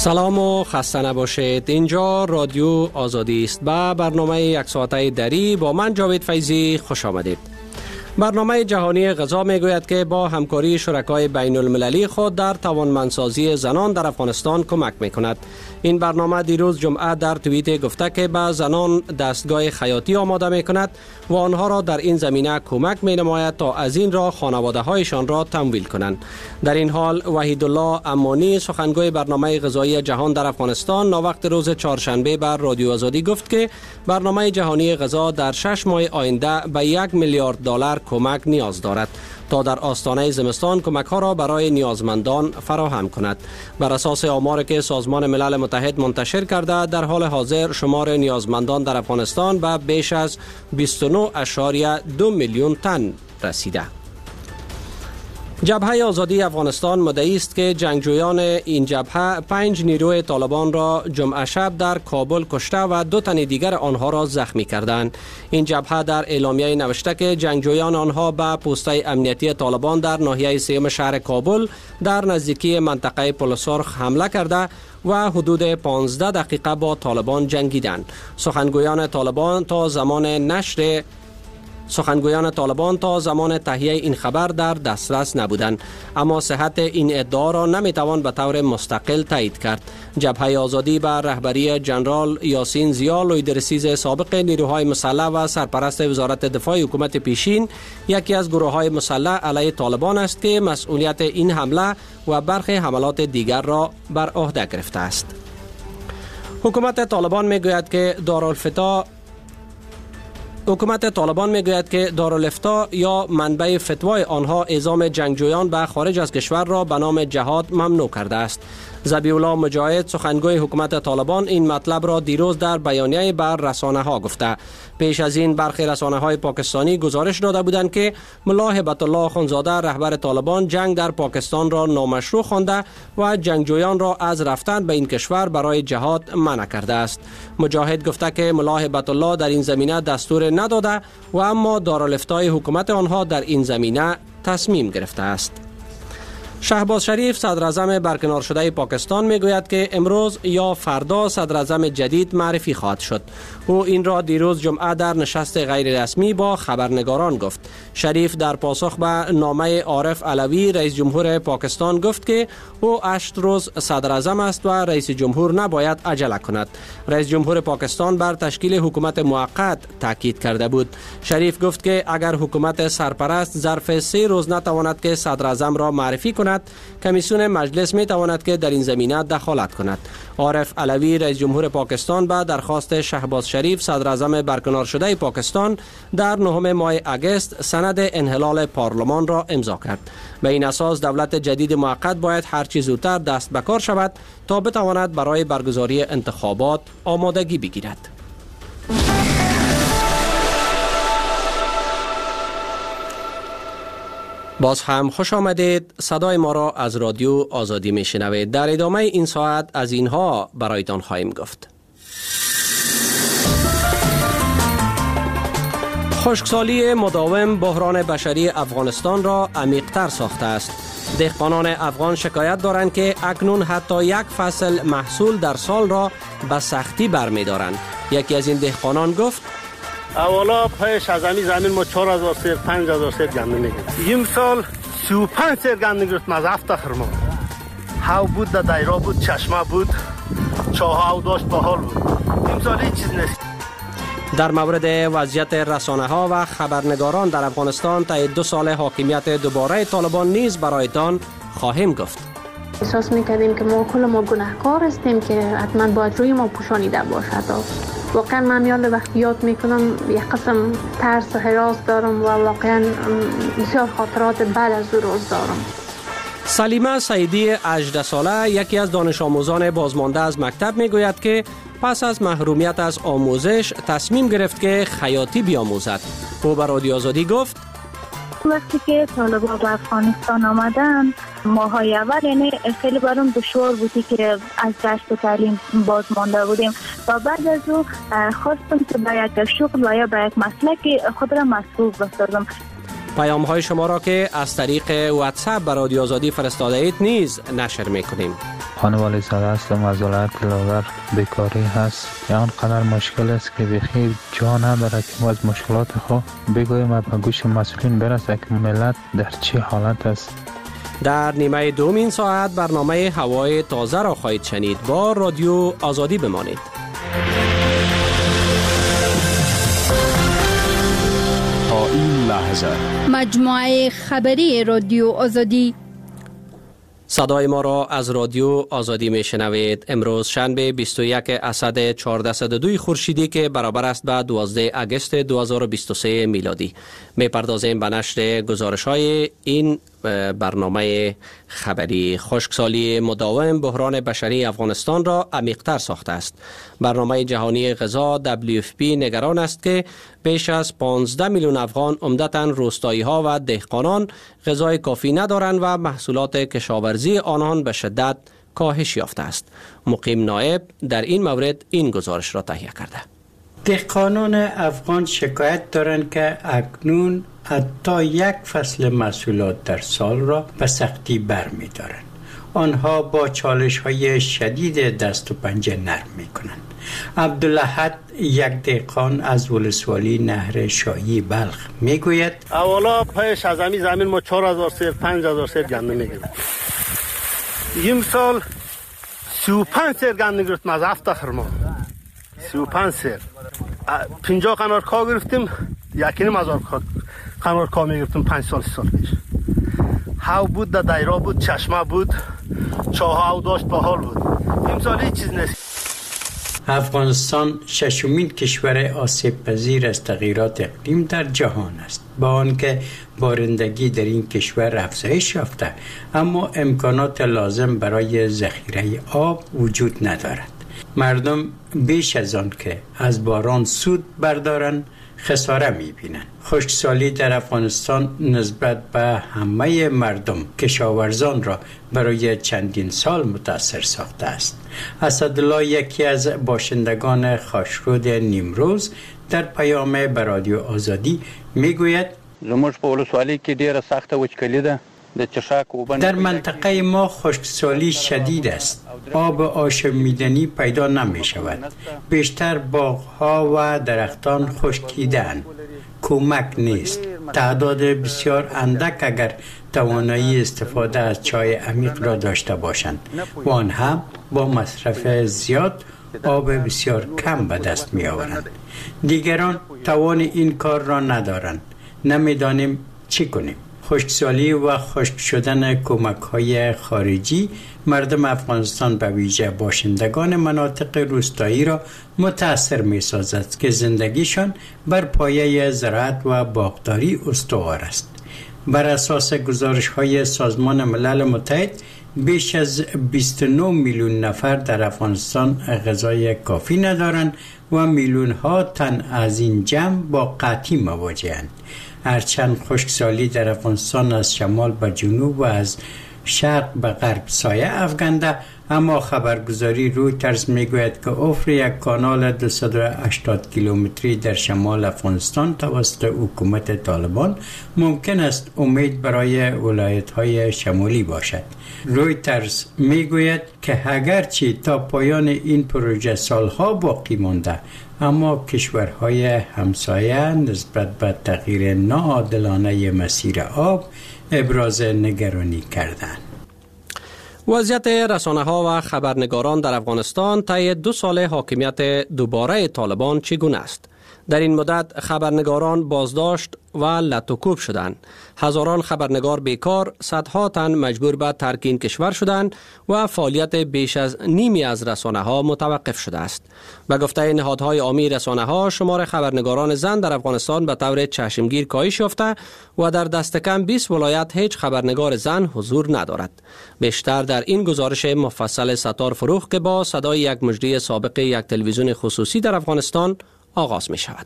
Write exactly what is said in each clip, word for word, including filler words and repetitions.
سلام و خسته نباشید. اینجا رادیو آزادی است. با برنامه یک ساعته دری با من جاوید فیضی خوش آمدید. برنامه جهانی غذا میگوید که با همکاری شرکای بین المللی خود در توانمندسازی زنان در افغانستان کمک میکند. این برنامه دیروز جمعه در توییت گفته که به زنان دستگاه خیاطی آماده میکند و آنها را در این زمینه کمک مینماید تا از این راه خانواده هایشان را تمویل کنند. در این حال وحیدالله امانی سخنگوی برنامه غذایی جهان در افغانستان ناوقت روز چهارشنبه بر رادیو آزادی گفت که برنامه جهانی غذا در شش ماه آینده به یک میلیارد دلار کمک نیاز دارد تا در آستانه زمستان کمک ها را برای نیازمندان فراهم کند. بر اساس آماری که سازمان ملل متحد منتشر کرده، در حال حاضر شمار نیازمندان در افغانستان به بیش از بیست و نه اشاریه دو میلیون تن رسیده. جبهه آزادی افغانستان مدعی است که جنگجویان این جبهه پنج نیروی طالبان را جمعه شب در کابل کشته و دو تن دیگر آنها را زخمی کردند. این جبهه در اعلامیه نوشته که جنگجویان آنها به پوسته امنیتی طالبان در ناحیه سیوم شهر کابل در نزدیکی منطقه پل سرخ حمله کرده و حدود پانزده دقیقه با طالبان جنگیدند. سخنگویان طالبان تا زمان نشر سخنگویان طالبان تا زمان تهیه این خبر در دسترس نبودند، اما صحت این ادعا را نمیتوان به طور مستقل تایید کرد. جبهه آزادی به رهبری جنرال یاسین زیا لویدرسیز سابق نیروهای مسلح و سرپرست وزارت دفاع حکومت پیشین یکی از گروه‌های مسلح علیه طالبان است که مسئولیت این حمله و برخی حملات دیگر را بر عهده گرفته است. حکومت طالبان میگوید که دارالفتاء حکومت طالبان میگوید که دارالفتاء یا منبع فتوای آنها اعزام جنگجویان به خارج از کشور را به نام جهاد ممنوع کرده است. ذبیح الله مجاهد سخنگوی حکومت طالبان این مطلب را دیروز در بیانیه بر رسانه ها گفته. پیش از این برخی رسانه های پاکستانی گزارش داده بودند که ملا هبت الله اخوندزاده رهبر طالبان جنگ در پاکستان را نامشروع خوانده و جنگجویان را از رفتن به این کشور برای جهاد منع کرده است. مجاهد گفته که ملا هبت الله در این زمینه دستور نداده و اما دارالفتای حکومت آنها در این زمینه تصمیم گرفته است. شهباز شریف صدر اعظم برکنار شده پاکستان میگوید که امروز یا فردا صدر اعظم جدید معرفی خواهد شد. او این را دیروز جمعه در نشست غیر رسمی با خبرنگاران گفت. شریف در پاسخ به نامه عارف علوی رئیس جمهور پاکستان گفت که او هشت روز صدر اعظم است و رئیس جمهور نباید عجله کند. رئیس جمهور پاکستان بر تشکیل حکومت موقت تاکید کرده بود. شریف گفت که اگر حکومت سرپرست ظرف سه روز نتواند که صدر اعظم را معرفی کند، کمیسیون مجلس می تواند که در این زمینه دخالت کند. عارف علوی رئیس جمهور پاکستان به درخواست شهباز شریف صدر اعظم برکنار شده پاکستان در نهم ماه اگست سند انحلال پارلمان را امضا کرد. به این اساس دولت جدید موقت باید هر چه زودتر دست به کار شود تا بتواند برای برگزاری انتخابات آمادگی بگیرد. باز هم خوش آمدید. صدای ما را از رادیو آزادی می شنوید. در ادامه این ساعت از اینها برایتان خواهیم گفت. خشکسالی مداوم بحران بشری افغانستان را عمیق‌تر ساخته است. دهقانان افغان شکایت دارند که اکنون حتی یک فصل محصول در سال را به سختی برمی‌دارند. یکی از این دهقانان گفت: اولا پیش از همین زمین ما چهار هزار سیر پنج هزار سیر گندم میگیریم. این سال سی و پنج سیر گندم گرفتم از هفت خرما. هاو بود، در دایرا بود، چشمه بود، چاه هاو داشت، باحال بود. این سال هیچ چیز نیست. در مورد وضعیت رسانه ها و خبرنگاران در افغانستان تا دو سال حاکمیت دوباره طالبان نیز برایتان خواهیم گفت. احساس میکردیم که ما کل ما گناهکار هستیم که حتما باید روی ما پوشانیده باشد. واقعا من یاد وقتی یاد میکنم یک قسم ترس و هراس دارم و واقعا بسیار خاطرات بعد از او روز دارم. سلیمه سیدی هجده ساله یکی از دانش آموزان بازمانده از مکتب میگوید که پس از محرومیت از آموزش تصمیم گرفت که خیاطی بیاموزد. او به رادیو آزادی گفت: وقتی که طالبان به افغانستان آمدن ماهای اول یعنی خیلی برام دشوار بودی که از گشت و تعلیم باز مانده بودیم و بعد از او خواستم که به یک شغل و یا به یک مسلک خود را مسئول بسازم. پیام های شما را که از طریق واتساپ به رادیو آزادی فرستاده اید نیز نشر میکنیم. خانوالی زده هستم از ولایت لاغر. بیکاری هست یا آنقدر مشکل است که بخیر جا نداره که ما از مشکلات خود بگویم و به گوش مسئولین برسه که ملت در چه حالت است. در نیمه دوم این ساعت برنامه هوای تازه را خواهید شنید. با رادیو آزادی بمانید. تا این لحظه مجموعه خبری رادیو آزادی. صدای ما را از رادیو آزادی می شنوید. امروز شنبه بیست و یک اسد چهارصد و دو خورشیدی که برابر است به دوازده اگست دو هزار و بیست و سه میلادی. می پردازیم به نشر گزارش های این برنامه خبری. خشکسالی مداوم بحران بشری افغانستان را عمیق‌تر ساخته است. برنامه جهانی غذا دبلیو اف پی نگران است که بیش از پانزده میلیون افغان عمدتاً روستایی ها و دهقانان غذای کافی ندارند و محصولات کشاورزی آنان به شدت کاهش یافته است. مقیم نائب در این مورد این گزارش را تهیه کرده. دهقانان افغان شکایت دارند که اکنون حتی یک فصل محصولات در سال را به سختی برمی دارند. آنها با چالش های شدید دست و پنجه نرم می کنند. عبدالحد یک دهقان از ولسوالی نهر شاهی بلخ می گوید اولا پیش از همین زمین ما چهار هزار سیر پنج هزار سیر گندم می گیریم. این سال سی و پنج سیر گندم گرفتم از هفته خرما. سی و پنج سیر پنجاه قنار کا گرفتیم. یکی نیم هزار قنار کا می گرفتیم پنج سال سی سال پیش. هاو بود در دایرا بود، چشمه بود، چاه هاو داشت با حال بود. این سال هیچ چیز نیست. افغانستان ششمین کشور آسیب پذیر از تغییرات اقلیم در جهان است. با آنکه بارندگی در این کشور افزایش یافته، اما امکانات لازم برای ذخیره آب وجود ندارد. مردم بیش از آن که از باران سود بردارند خساره می‌بینند. خشکسالی در افغانستان نسبت به همه مردم کشاورزان را برای چندین سال متاثر ساخته است. اسدالله یکی از باشندگان خاشرود نیمروز در پیام به رادیو آزادی میگوید زموږ په ولسوالۍ کې ډیره سخته وچکالي ده. در منطقه ما خشکسالی شدید است. آب آشامیدنی پیدا نمی شود. بیشتر باغ‌ها و درختان خشکیده‌اند. کمک نیست. تعداد بسیار اندک اگر توانایی استفاده از چای عمیق را داشته باشند و آن هم با مصرف زیاد آب بسیار کم به دست می آورند. دیگران توان این کار را ندارند. نمیدانیم چی کنیم. خشکسالی و خشک شدن کمک‌های خارجی مردم افغانستان به ویژه باشندگان مناطق روستایی را متاثر می‌سازد که زندگیشان بر پایه زراعت و باغداری استوار است. بر اساس گزارش‌های سازمان ملل متحد بیش از بیست و نه میلیون نفر در افغانستان غذای کافی ندارند و میلیون‌ها تن از این جمع با قحطی مواجه‌اند. هرچند خشکسالی در افغانستان از شمال به جنوب و از شرق به غرب سایه افکنده، اما خبرگزاری رویترز میگوید که افت یک کانال دویست و هشتاد کیلومتری در شمال افغانستان توسط حکومت طالبان ممکن است امید برای ولایت‌های شمالی باشد. رویترز میگوید که اگرچه تا پایان این پروژه سالها باقی مانده، اما کشورهای همسایه نسبت به تغییر ناعادلانه مسیر آب ابراز نگرانی کردند. وضعیت رسانه ها و خبرنگاران در افغانستان طی دو سال حاکمیت دوباره طالبان چگونه است؟ در این مدت خبرنگاران بازداشت و لطوکوب شدند. هزاران خبرنگار بیکار، صدها تن مجبور به ترک این کشور شدند و فعالیت بیش از نیمی از رسانه ها متوقف شده است. به گفته نهادهای عامی رسانه ها، شمار خبرنگاران زن در افغانستان به طور چشمگیر کاهش یافته و در دست کم بیست ولایت هیچ خبرنگار زن حضور ندارد. بیشتر در این گزارش مفصل ستار فروخ که با صدای یک مجری سابق یک تلویزیون خصوصی در افغانستان آغاز می شود.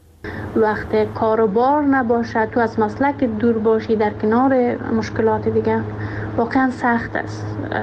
وقت کاروبار نباشد، تو از مسلک دور باشی در کنار مشکلات دیگه، واقعا سخت است.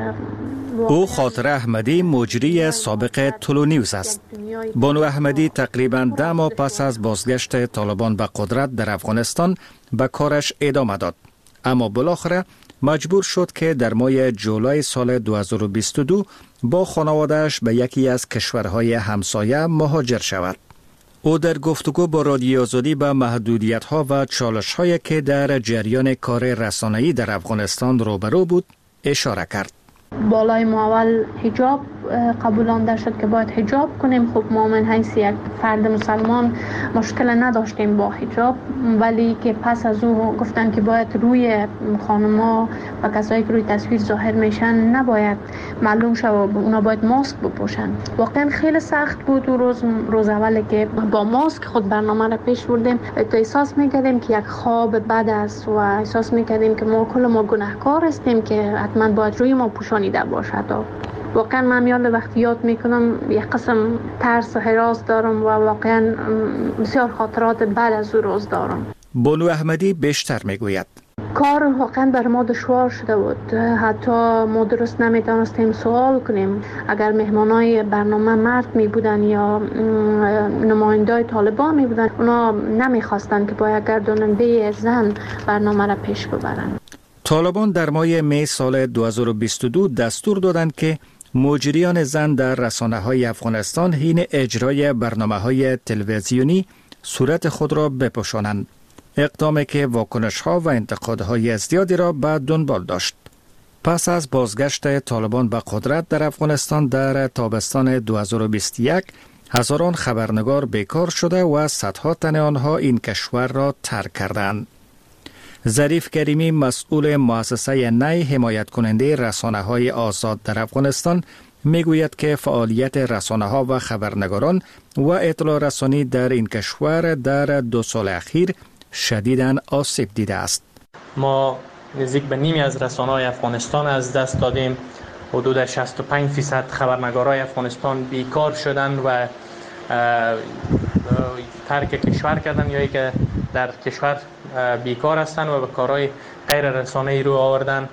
او خاطر احمدی مجری سابق طلو نیوز است. بانو احمدی تقریباً ده ماه پس از بازگشت طالبان به قدرت در افغانستان به کارش ادامه داد، اما بالاخره مجبور شد که در ماه جولای سال دو هزار و بیست و دو با خانواده‌اش به یکی از کشورهای همسایه مهاجر شود. او در گفتگو با رادیو آزادی به محدودیت‌ها و چالش‌هایی که در جریان کار رسانه‌ای در افغانستان روبرو بود اشاره کرد. بالای ما اول حجاب قبولانده شد که باید حجاب کنیم. خب ما من حیث یک فرد مسلمان مشکل نداشتیم با حجاب، ولی که پس از او گفتن که باید روی خانما و کسایی که روی تصویر ظاهر میشن نباید معلوم شد، اونا باید ماسک بپوشن. واقعا خیلی سخت بود و روز روز اولی که با ماسک خود برنامه را پیش بردیم تو احساس میکردیم که یک خواب بد است و احساس میکردیم که ما کل ما گناهکار هستیم که حتما باید روی ما پوشانیده باشد. واقعا من یاد وقتی یاد میکنم یک قسم ترس و هراس دارم و واقعا بسیار خاطرات بعد از او روز دارم. بانو احمدی بیشتر میگوید کار واقعا بر ما دشوار شده بود. حتی ما درست نمیتونستیم سوال کنیم. اگر مهمانای برنامه مرد می بودن یا نمایندای طالبان می بودن، اونا نمیخواستن که با یک گرداننده زن برنامه را پیش ببرن. طالبان در ماه می سال دو هزار و بیست و دو دستور دادند که مجریان زن در رسانه‌های افغانستان حین اجرای برنامه‌های تلویزیونی صورت خود را بپوشانند. اقدامی که واکنش‌ها و انتقادهای زیادی را به دنبال داشت. پس از بازگشت طالبان به قدرت در افغانستان در تابستان دو هزار و بیست و یک، هزاران خبرنگار بیکار شده و صدها تن آنها این کشور را ترک کردند. ظریف کریمی مسئول مؤسسه نی حمایت کننده رسانه‌های آزاد در افغانستان میگوید که فعالیت رسانه‌ها و خبرنگاران و اطلاع رسانی در این کشور در دو سال اخیر شدیداً آسیب دیده است. ما نزدیک به نیمی از رسانه‌های افغانستان از دست دادیم. حدود شصت و پنج درصد خبرنگارای افغانستان بیکار شدند و ترک کشور کردند یا که در کشور بیکار هستند و به کارهای غیر رسانه‌ای رو آوردن.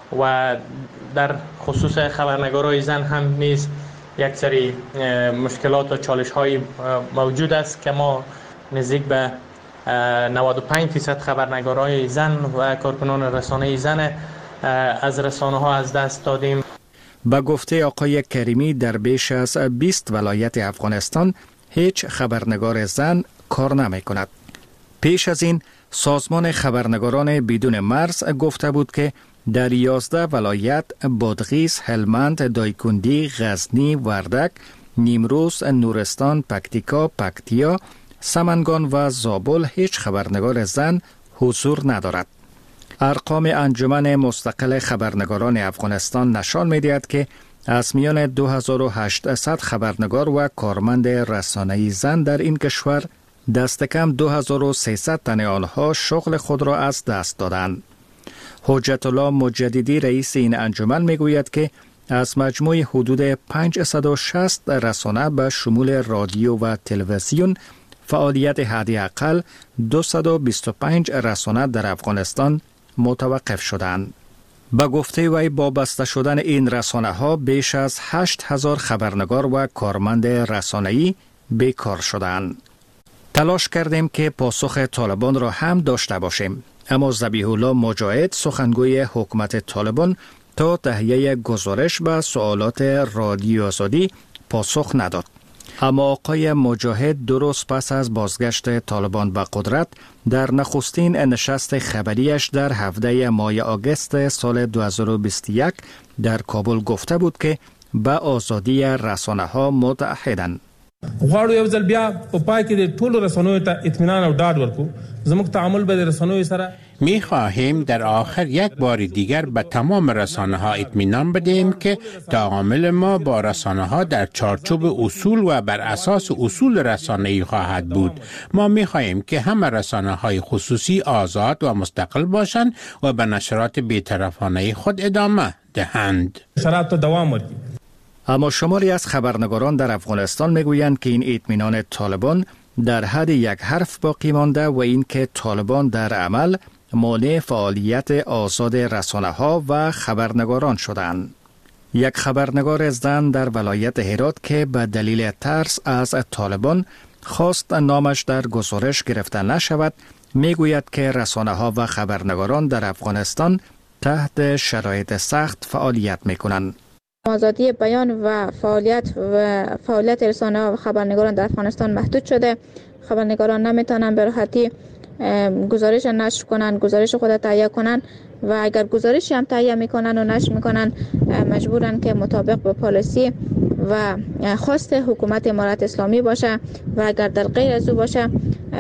و در خصوص خبرنگارای زن هم نیز یک سری مشکلات و چالش‌های موجود است که ما نزدیک به نود و پنج درصد خبرنگارای زن و کارکنان رسانه‌ای زن از رسانه‌ها از دست دادیم. با گفته آقای کریمی در بیش از بیست ولایت افغانستان هیچ خبرنگار زن کار نمی کند. پیش از این سازمان خبرنگاران بدون مرز گفته بود که در یازده ولایت بادغیس، هلمند، دایکندی، غزنی، وردک، نیمروز، نورستان، پکتیکا، پکتیا، سمنگان و زابل هیچ خبرنگار زن حضور ندارد. ارقام انجمن مستقل خبرنگاران افغانستان نشان می‌دهد که از میان دو هزار و هشتصد خبرنگار و کارمند رسانه‌ای زن در این کشور دست کم دو هزار و سیصد تن آنها شغل خود را از دست دادند. حجت الله مجددی رئیس این انجمن میگوید که از مجموع حدود پانصد و شصت رسانه به شمول رادیو و تلویزیون فعالیت حداقل دویست و بیست و پنج رسانه در افغانستان متوقف شدند. با گفته وی با بسته شدن این رسانه ها بیش از هشت هزار خبرنگار و کارمند رسانه‌ای بیکار شدند. تلاش کردیم که پاسخ طالبان را هم داشته باشیم، اما ذبیح الله مجاهد سخنگوی حکومت طالبان تا تهیه گزارش به سوالات رادیو آزادی پاسخ نداد. اما آقای مجاهد درست پس از بازگشت طالبان به قدرت در نخستین نشست خبریش در هفده ماه آگوست سال دو هزار و بیست و یک در کابل گفته بود که به آزادی رسانه‌ها متعهدند. غواړو یو ځل بیا په پای کې د ټولو رسنیو ته اطمینان او ډاډ ورکړو. زموږ تعامل به د رسنیو سره می خواهیم در آخر یک بار دیگر به تمام رسانه ها اطمینان بدهیم که تعامل ما با رسانه ها در چارچوب اصول و بر اساس اصول رسانه‌ای خواهد بود. ما می خواهیم که همه رسانه های خصوصی آزاد و مستقل باشند و به نشرات بی‌طرفانه خود ادامه دهند. شرایط دوام ورکړي. اما شماری از خبرنگاران در افغانستان میگویند که این اطمینان طالبان در حد یک حرف باقی مانده و اینکه طالبان در عمل مانع فعالیت آزاد رسانه‌ها و خبرنگاران شدند. یک خبرنگار زن در ولایت هرات که به دلیل ترس از طالبان خواست نامش در گزارش گرفته نشود، میگوید که رسانه‌ها و خبرنگاران در افغانستان تحت شرایط سخت فعالیت میکنند. آزادی بیان و فعالیت و فعالیت رسانه‌ها و خبرنگاران در افغانستان محدود شده. خبرنگاران نمیتونن به راحتی گزارش نشر کنن، گزارش خود تهیه کنن و اگر گزارشی هم تهیه میکنن و نشر میکنن مجبورن که مطابق با پالیسی و خواست حکومت امارت اسلامی باشه و اگر در غیر از او باشه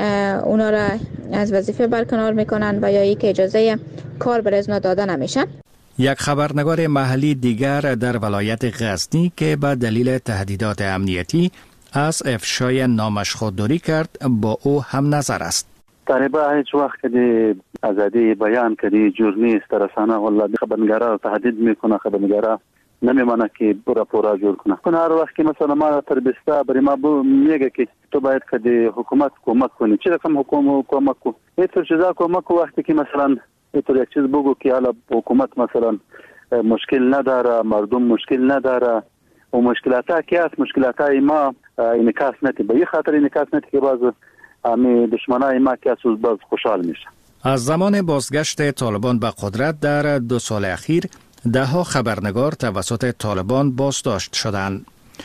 اونا را از وظیفه برکنار میکنن و یا ای که اجازه کار برای ازنا داده نمیشن. یک خبرنگار محلی دیگر در ولایت غزنی که به دلیل تهدیدات امنیتی از افشای نامش خودداری کرد با او هم نظر است. طالبا هیچ وقت که آزادی بیان کردی جور نیست. رسانه والله خبرنگارا تهدید میکنه، خبرنگارا نمیمانه که برا پورا جور کنه. کنه هر وقت که مثلا ما تربسته برای ما بو میگه که تو باید که حکومت کمک کنی. چه رقم حکومت کمک کنی؟ اینطور چیزا کمک وقتی که مثلا اینطور یک چیز بگو که حالا حکومت مثلا مشکل نداره، مردم مشکل نداره و مشکلات ها که هست مشکلات های ما انعکاس نتی. به این خاطر انعکاس نتی که باز امی دشمنای ما که اساس باز خوشحال میشه. از زمان بازگشت طالبان به قدرت در دو سال اخیر ده ها خبرنگار توسط طالبان بازداشت شدند.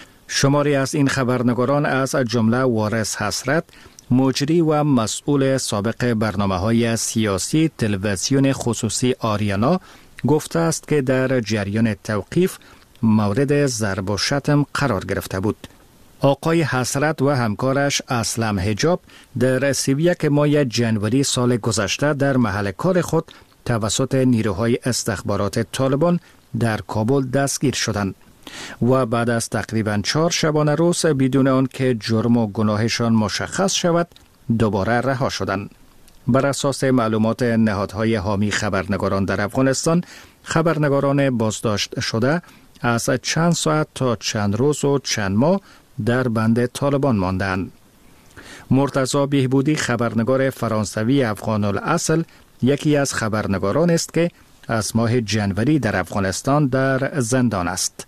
شماری از این خبرنگاران از جمله وارث حسرت، مجری و مسئول سابق برنامه‌های سیاسی تلویزیون خصوصی آریانا گفته است که در جریان توقیف مورد ضرب و شتم قرار گرفته بود. آقای حسرت و همکارش اسلم حجاب در سی و یک ماه جنوری سال گذشته در محل کار خود توسط نیروهای استخبارات طالبان در کابل دستگیر شدند و بعد از تقریباً چهار شبانه روز بدون آن که جرم و گناهشان مشخص شود دوباره رها شدند. بر اساس معلومات نهادهای حامی خبرنگاران در افغانستان، خبرنگاران بازداشت شده از چند ساعت تا چند روز و چند ماه در بند طالبان ماندند. مرتضی بهبودی خبرنگار فرانسوی افغان الاصل یکی از خبرنگاران است که از ماه جنوری در افغانستان در زندان است.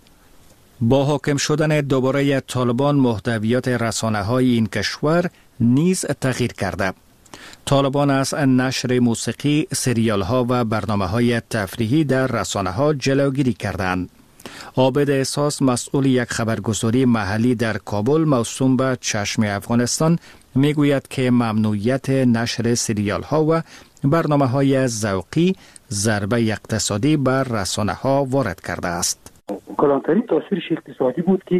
با حاکم شدن دوباره طالبان محتویات رسانه‌های این کشور نیز تغییر کرده. طالبان از نشر موسیقی، سریال‌ها و برنامه‌های تفریحی در رسانه‌ها جلوگیری کردند. عابد احساس مسئول یک خبرگزاری محلی در کابل موسوم به چشم افغانستان میگوید که ممنوعیت نشر سریال‌ها و برنامه‌های ذوقی ضربه اقتصادی بر رسانه‌ها وارد کرده است. کلانترین تاثیرش اقتصادی بود که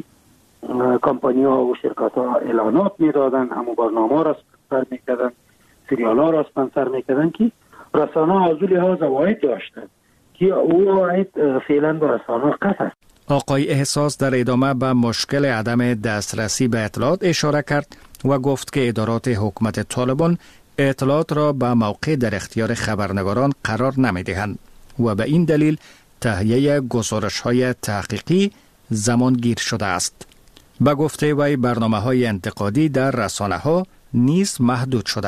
کمپانی‌ها و شرکت‌ها اعلانات می‌دادن، همون برنامه‌ها را اسپانسر می‌کردن، سریال‌ها را اسپانسر می‌کردن که رسانه‌ها از لحاظ عواید داشتند که او عواید فعلا به رسانه‌ها قطع است. آقای احساس در ادامه به مشکل عدم دسترسی به اطلاعات اشاره کرد و گفت که ادارات حکومت طالبان اطلاعات را به موقع در اختیار خبرنگاران قرار نمی‌دهند و به این دلیل تهیه گزارش‌های تحقیقی زمانگیر شده است. به گفته وی برنامه‌های انتقادی در رسانه‌ها نیز محدود شده.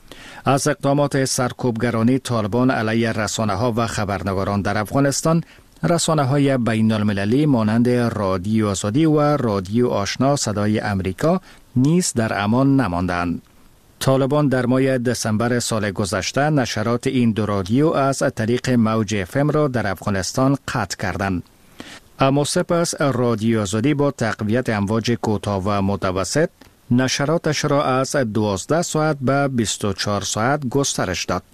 از اقدامات سرکوبگرانی طالبان علیه رسانه‌ها و خبرنگاران در افغانستان، رسانه‌های بین المللی مانند رادیو آزادی و رادیو آشنا صدای امریکا نیز در امان نماندند. طالبان در ماه دسامبر سال گذشته نشرات این دو رادیو از طریق موج اف ام را در افغانستان قطع کردند. اما سپس رادیو آزادی با تقویت امواج کوتاه و متوسط نشراتش را از دوازده ساعت به بیست و چهار ساعت گسترش داد.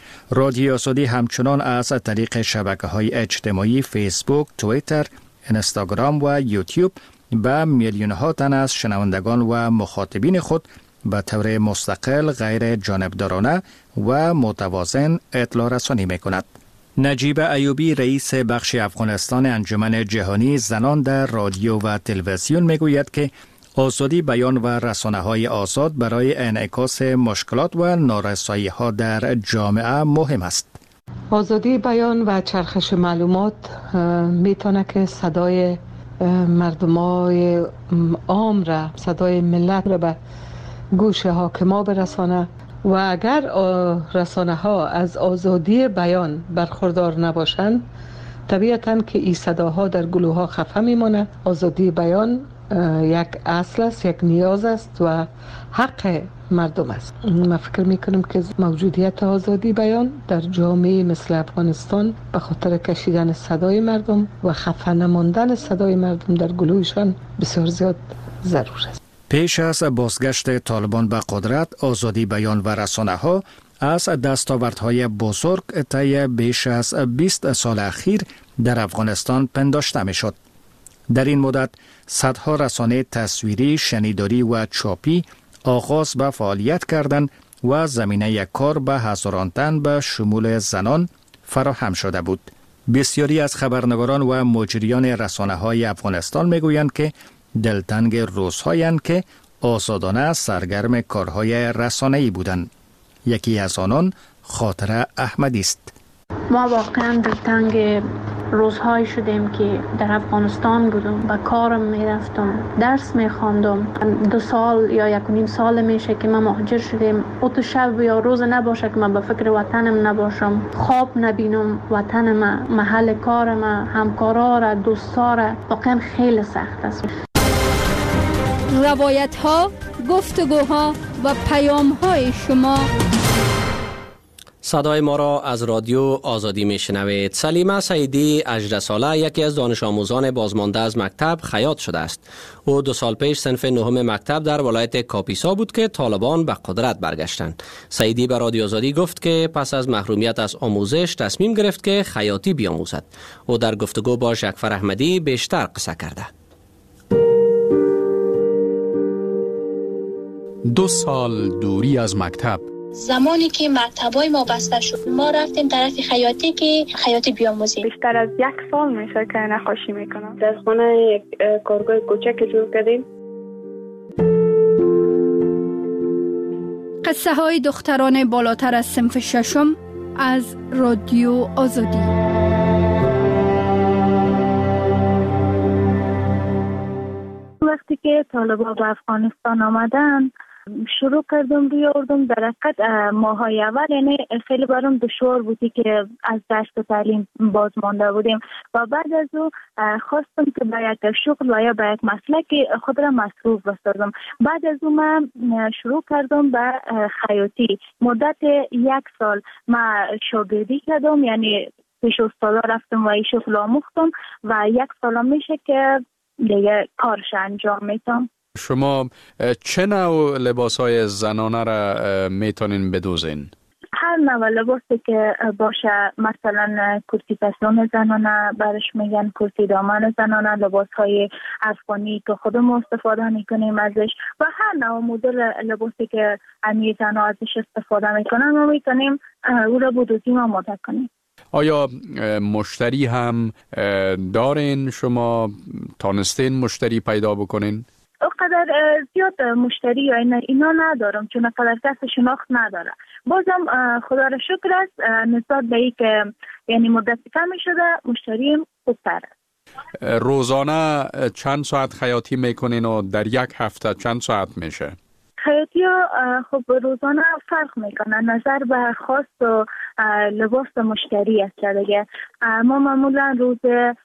رادیو آزادی همچنان از طریق شبکه‌های اجتماعی فیسبوک، توییتر، اینستاگرام و یوتیوب به میلیون‌ها تن از شنوندگان و مخاطبین خود به طور مستقل، غیر جانبدارانه و متوازن اطلاع رسانی می‌کند. نجیب ایوبی رئیس بخش افغانستان انجمن جهانی زنان در رادیو و تلویزیون میگوید که آزادی بیان و رسانه‌های آزاد برای انعکاس مشکلات و نارسایی‌ها در جامعه مهم است. آزادی بیان و چرخش معلومات میتونه که صدای مردمای عام را، صدای ملت را به گوش حاکما برسانه و اگر رسانه ها از آزادی بیان برخوردار نباشند، طبیعتاً که این صداها در گلوها خفه میمونه. آزادی بیان یک اصل است، یک نیاز است و حق مردم است. من فکر میکنم که موجودیت آزادی بیان در جامعه مثل افغانستان به خاطر کشیدن صدای مردم و خفه نماندن صدای مردم در گلویشان بسیار زیاد ضرور است. پیش از بازگشت طالبان به قدرت، آزادی بیان و رسانه ها از دستاوردهای بزرگ طی بیش از بیست سال اخیر در افغانستان پنداشته می شد. در این مدت صدها رسانه تصویری، شنیداری و چاپی آغاز به فعالیت کردند و زمینه کار به هزاران تن به شمول زنان فراهم شده بود. بسیاری از خبرنگاران و مجریان رسانه های افغانستان می گویند که دلتنگ روزهایند که آزادانه سرگرم کارهای رسانه‌ای بودند. یکی از آنان خاطره احمدی است. ما واقعا دلتنگ روزهایی شدیم که در افغانستان بودم، به کارم میرفتم، درس میخواندم. دو سال یا یک و نیم سال میشه که ما مهاجر شدیم. او تو شب یا روز نباشه که من به فکر وطنم نباشم، خواب نبینم وطنم، محل کارم، همکارا را، دوستا را. واقعا خیلی سخت است. روایت ها، گفتگوها و پیام های شما. صدای ما را از رادیو آزادی میشنوید. سلیمه سعیدی هجده ساله یکی از دانش آموزان بازمانده از مکتب خیاط شده است. او دو سال پیش صنف نهم مکتب در ولایت کاپیسا بود که طالبان به قدرت برگشتند. سعیدی به رادیو آزادی گفت که پس از محرومیت از آموزش تصمیم گرفت که خیاطی بیاموزد. او در گفتگو با ژکفر احمدی بیشتر قصه کرده. دو سال دوری از مکتب. زمانی که مکتبای ما بسته شد، ما رفتیم طرف خیاطی که خیاطی بیاموزیم. بیشتر از یک سال میشه که نقاشی میکنم. در خانه یک کارگاه کوچک جور کردیم. قصه های دختران بالاتر از صنف ششم از رادیو آزادی. وقتی که طالبان به افغانستان آمدن، شروع کردم بیاردم. در حقیقت ماهای اول یعنی خیلی برام دشوار بودی که از دشت تعلیم باز مانده بودیم و بعد از او خواستم که به یک شغل و یا به یک مسلک خود را مصروف بسازم. بعد از او من شروع کردم به خیاطی. مدت یک سال من شاگردی کردم، یعنی پیش استادا رفتم و این شغل آموختم و یک سال میشه که دیگه کارش انجام میتم. شما چه نوع لباس‌های زنانه را میتونین بدوزین؟ هر نوع لباسی که باشه، مثلا کرتی پسون زنانه برش میگن، کرتی دامن زنانه، لباس‌های افغانی که خودمون استفاده میکنیم ازش و هر نوع مدل لباسی که امی زنها ازش استفاده میکنن ما میتونیم او را بدوزیم و آماده کنیم. آیا مشتری هم دارین؟ شما تانستین مشتری پیدا بکنین؟ اقدر زیاد مشتری یا اینا ندارم، چون اقدر کس شناخت نداره. بازم خدا را شکر است نسبت به ای که یعنی مدت کمی شده مشتریم خوبتر است. روزانه چند ساعت خیاطی میکنین و در یک هفته چند ساعت میشه؟ خیاطی ها خب روزانه فرق میکنه نظر به خواست و لباس مشتری است دیگه. ما معمولا روز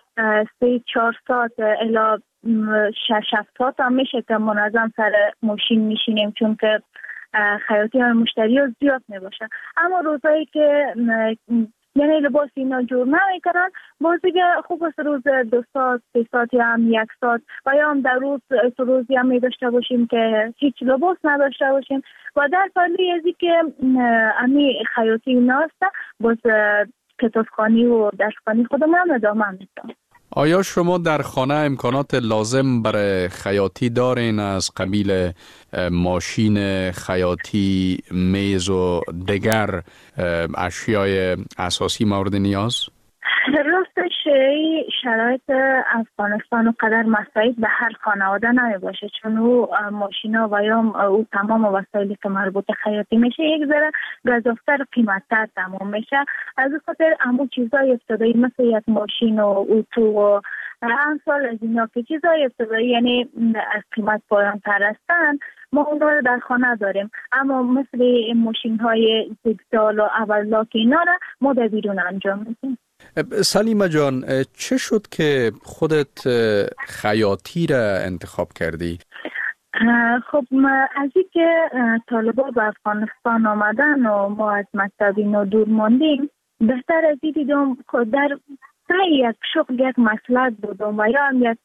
سه چهار ساعت الی شش هفت ساعت هم میشه که منظم سر ماشین میشینیم، چون که خیاطی های مشتری ها زیاد میباشه. اما روزایی که یعنی لباس اینا جور نمیکنن، باز دیگه خوب است روز دو ساعت سه ساعت یا هم یک ساعت و یا هم در روز تو روزی هم میداشته باشیم که هیچ لباس نداشته باشیم و در پرلی ازی که امی خیاطی اینا هسته باز کتابخوانی و درسخوانی خودم هم ادامه میدم. آیا شما در خانه امکانات لازم برای خیاطی دارین از قبیل ماشین خیاطی، میز و دیگر اشیای اساسی مورد نیاز؟ راستش شرایط افغانستان و قدر مساعد به هر خانواده نمی باشه، چون او ماشینا و یا او تمام وسایلی که مربوط خیاطی میشه یک ذره گزافتر قیمتتر تمام میشه. از این خاطر همون چیزای ابتدایی مثل یک ماشین و اتو و امثال از اینا که چیزای ابتدایی یعنی از قیمت پایان تر هستن ما اون رو در خانه داریم، اما مثل این ماشین های زیگزال و اولاک اینا را ما در بیرون انجام میدیم. سلیمه جان، چه شد که خودت خیاطی را انتخاب کردی؟ خب از این که طالبان به افغانستان آمدن و ما از مکتب اینو دور ماندیم، بهتر از این دیدم در سعی یک شغل یک مسئله بودم و یا هم یک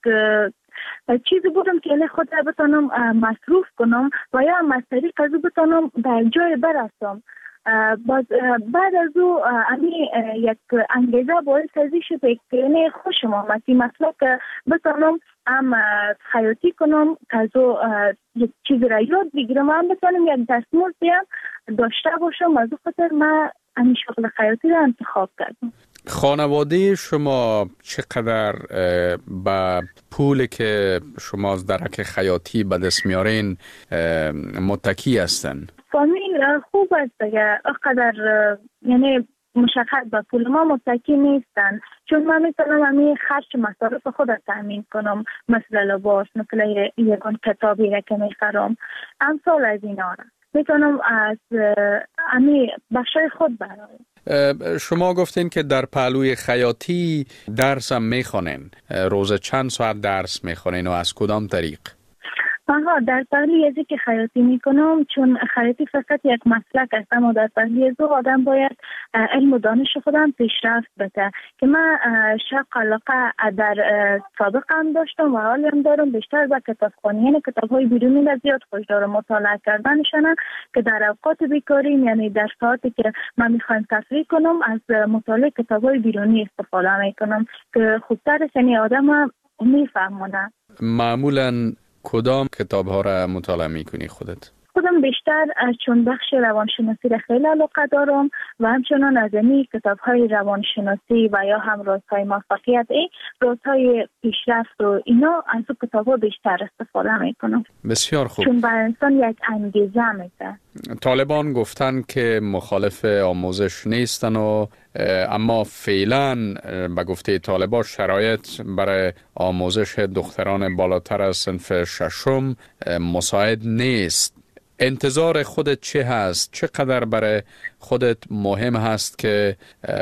چیزی بودم که خود را بتانم مصروف کنم و یا هم از طریق از او بتانم در جای برسم. باز بعد از او امی یک انگیزه باعث ازی شد که خوشم آمد این مسئله که بتانم هم خیاطی کنم از او یک چیز را یاد بگیرم و هم بتانم یک دستمزد داشته باشم. از او خاطر من همین شغل خیاطی را انتخاب کردم. خانواده شما چقدر با پول که شما از درک خیاطی به دست میارین متکی هستن؟ فامیل خوب است دیگه، اقدر یعنی مشخص به پول ما متکی نیستن، چون من میتونم همین خرج مصارف خود را تامین کنم، مثل لباس، مثل یکان کتابی را که میخرم، امثال از اینا را میتونم از همین بخشای خود برایم. شما گفتین که در پهلوی خیاطی درس هم میخونین، روز چند ساعت درس میخونین و از کدام طریق؟ آها، در پهلوی ازی که خیاطی میکنم، چون خیاطی فقط یک مسلک است، اما در پهلوی ازو آدم باید علم و دانش خودم پیشرفت بده که من شوق علاقه در سابق هم داشتم و حالی هم دارم. بیشتر با کتابخوانی، یعنی کتاب های بیرونی را زیاد خوش دارم مطالعه کردنشانه که در اوقات بیکاری، یعنی در ساعتی که من میخوایم تفریح کنم، از مطالعه کتاب های بیرونی استفاده میکنم که خوبتر است، یعنی آدم میفهمونه. معمولاً کدام کتاب ها را مطالعه میکنی خودت؟ خودم بیشتر چون بخش روانشناسی را خیلی علاقه دارم و همچنان از این کتاب های روانشناسی و یا هم رازهای موفقیت، این رازهای پیشرفت و اینا، از اون کتاب ها بیشتر استفاده میکنم. بسیار خوب. چون بر انسان یک انگیزه میده. طالبان گفتن که مخالف آموزش نیستن و اما فعلا به گفته طالبان شرایط برای آموزش دختران بالاتر از صنف ششم مساعد نیست. انتظار خودت چه هست؟ چقدر برای خودت مهم هست که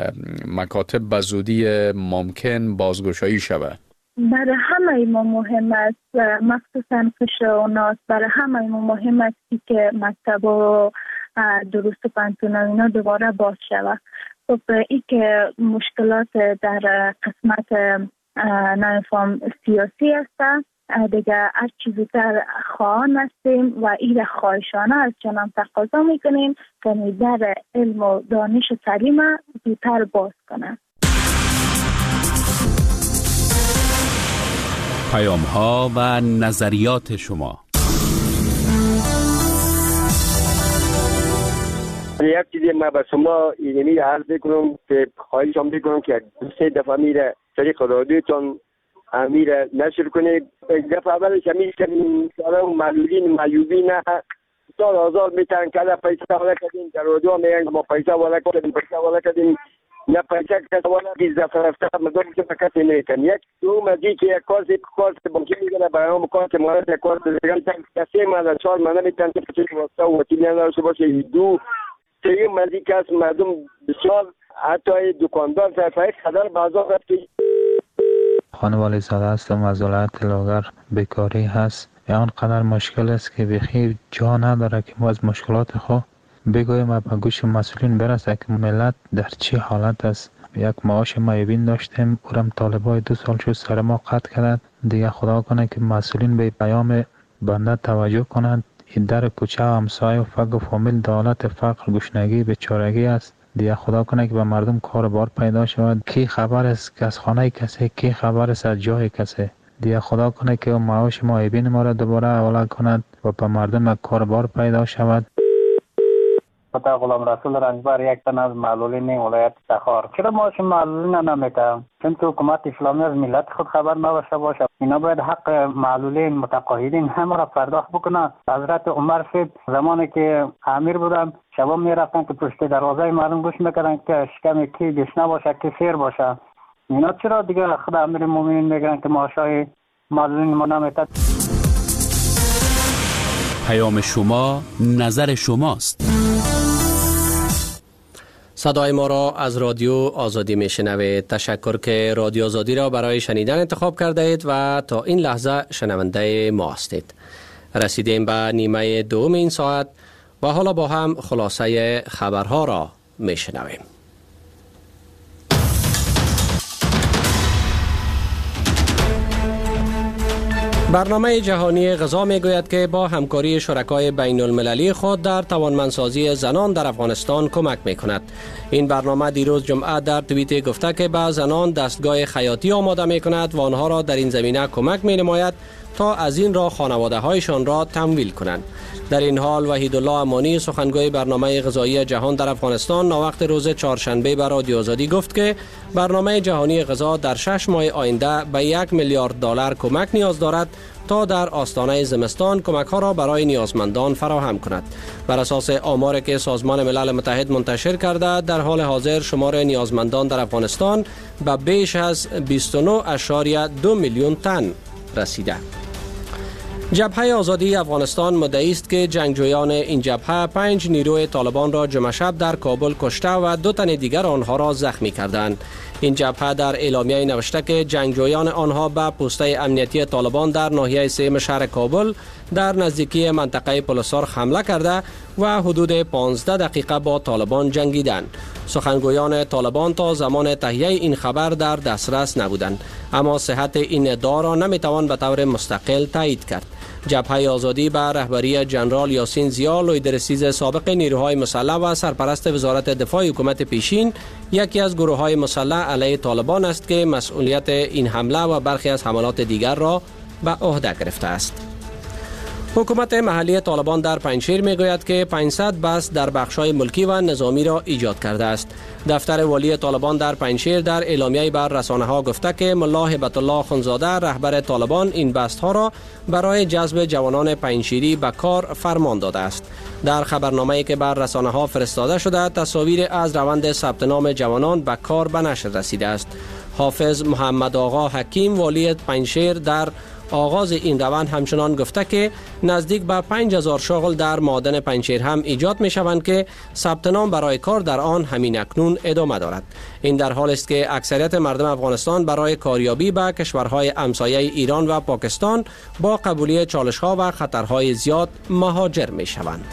مکاتب به زودی ممکن بازگشایی شود؟ برای همه ما مهم است، مخصوصا کشاورزان، برای همه ما مهم است که مکتب و دروس پانتون اینا دوباره باز شود. خب این که مشکلات در قسمت نمیفهم سیاسی است دیگه، هر چیزی تر خواهان هستیم و این خواهشانه از جنم تقاضا میکنیم که در علم و دانش تعلیم زودتر باز کنه. پیام ها و نظریات شما. یک چیزی ما به شما اینمی عرض بکنم که خواهشم بکنم که سه دفعه میره طریق رادیوتون امیر نشر کنید. دفعه اولش امیر که سالان معلولین معیوبین سال آزار میتن که پیسه والا کردیم، در رادیو میگن ما پیسه والا کردیم پیسه والا کردیم نه پیسه کسی والا بیز دفعه رفته مدام که کسی نیکن. یک دو مزید که یک کارت کارت بانکی میگنه برای هم کارت مالت یک کارت دیگه کسی مالا چهار مالا میتن که چیزی واسه و وکیلی نداشته باشه. دو سه مزید که از مردم بسیار حتی دکاندار صرفه خدر بازار رفت که خانوالی زاده هستم از ولایت لاغر. بیکاری هست یا آنقدر مشکل است که بخیر جا نداره که ما از مشکلات خود بگویم و به گوش مسئولین برسه که ملت در چی حالت است. یک معاش معیوبین داشتیم، اورم طالبای دو سال شد سر ما قطع کردند. دیگه خدا کنه که مسئولین به پیام بنده توجه کنند. این در کوچه و همسایه و فقر و فامیل دولت فقر گشنگی بیچارگی است. دیگه خدا کنه که به مردم کار بار پیدا شود. کی خبر است که از خانه کسی، کی خبر است از جای کسی. دیگه خدا کنه که معاش معیوبین ما را دوباره حواله کند و به مردم کار بار پیدا شود. پتا غلام رسول رنجبر یک تن از معلولین ولایت تخار. چرا معاش معلولین نمیده؟ چون که حکومت اسلامی از ملت خود خبر نداشته باشه. اینا باید حق معلولین متقاعدین هم را پرداخت بکنه. حضرت عمر صاحب زمانی که امیر بودن شبا میرفتن که پشت دروازه مردم گوش میکردن که شکم کی گشنه باشه کی سیر باشه. اینا چرا دیگه خود امیر مومنین میگن که معاشای معلولین ما نمیده؟ پیام شما نظر شماست. صدای ما را از رادیو آزادی میشنوید. تشکر که رادیو آزادی را برای شنیدن انتخاب کرده اید و تا این لحظه شنونده ما هستید. رسیدیم به نیمه دوم این ساعت و حالا با هم خلاصه خبرها را میشنویم. برنامه جهانی غذا می گوید که با همکاری شرکای بین المللی خود در توانمندسازی زنان در افغانستان کمک می کند. این برنامه دیروز جمعه در توییت گفته که به زنان دستگاه خیاطی آماده می کند و آنها را در این زمینه کمک می نماید تا از این را خانواده هایشان را تمویل کنند. در این حال وحیدالله امانی سخنگوی برنامه غذایی جهان در افغانستان ناوقت روز چهارشنبه به رادیو آزادی گفت که برنامه جهانی غذا در شش ماه آینده به یک میلیارد دلار کمک نیاز دارد تا در آستانه زمستان کمک ها را برای نیازمندان فراهم کند. بر اساس آماری که سازمان ملل متحد منتشر کرده، در حال حاضر شمار نیازمندان در افغانستان به بیش از بیست و نه اشاریه دو میلیون تن رسیده. جبهه آزادی افغانستان مدعی است که جنگجویان این جبهه پنج نیروی طالبان را جمعه شب در کابل کشته و دو تن دیگر آنها را زخمی کردند. این جبهه در اعلامیه نوشته که جنگجویان آنها به پوسته امنیتی طالبان در ناحیه سیم شهر کابل در نزدیکی منطقه پلسار حمله کرده و حدود پانزده دقیقه با طالبان جنگیدند. سخنگویان طالبان تا زمان تهیه این خبر در دسترس نبودند، اما صحت این ادعا را نمیتوان به طور مستقل تایید کرد. جبهه آزادی به رهبری جنرال یاسین زیا، لویدرسیز سابق نیروهای مسلح و سرپرست وزارت دفاع حکومت پیشین، یکی از گروه‌های مسلح علیه طالبان است که مسئولیت این حمله و برخی از حملات دیگر را به عهده گرفته است. حکومت محلی طالبان در پنجشیر میگوید که پانصد بس در بخش‌های ملکی و نظامی را ایجاد کرده است. دفتر والی طالبان در پنجشیر در اعلامیه بر رسانه‌ها گفته که ملا هبت الله خنزاده رهبر طالبان این بست‌ها را برای جذب جوانان پنجشیری به کار فرمان داده است. در خبرنامه‌ای که بر رسانه‌ها فرستاده شده، تصاویر از روند ثبت نام جوانان به کار به نشر رسیده است. حافظ محمد آقا حکیم والی پنجشیر در آغاز این روند همچنان گفته که نزدیک به پنج هزار شغل در معادن پنجشیر هم ایجاد می شوند که ثبت نام برای کار در آن همین اکنون ادامه دارد. این در حال است که اکثریت مردم افغانستان برای کاریابی به کشورهای همسایه ایران و پاکستان با قبولی چالش‌ها و خطرهای زیاد مهاجر می شوند.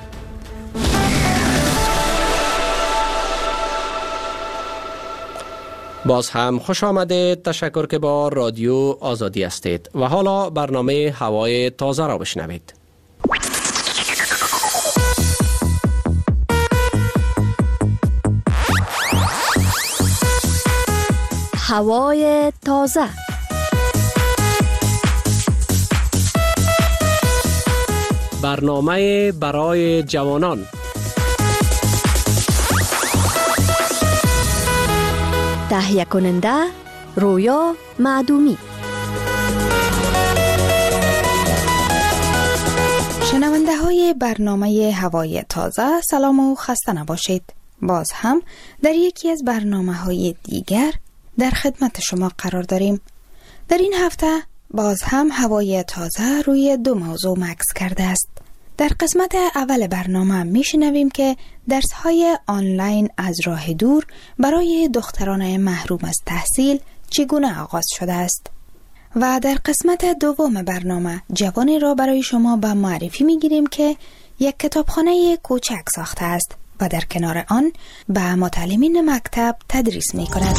باز هم خوش آمده. تشکر که با رادیو آزادی هستید و حالا برنامه هوای تازه را بشنوید. هوای تازه. برنامه برای جوانان. تهیه کننده رویا معدومی. شنونده های برنامه هوای تازه، سلام و خسته نباشید. باز هم در یکی از برنامه های دیگر در خدمت شما قرار داریم. در این هفته باز هم هوای تازه روی دو موضوع مکث کرده است. در قسمت اول برنامه میشنویم که درس‌های آنلاین از راه دور برای دختران محروم از تحصیل چگونه آغاز شده است و در قسمت دوم برنامه جوانی را برای شما به معرفی میگیریم که یک کتابخانه کوچک ساخته است و در کنار آن به متعلمین مکتب تدریس میکند.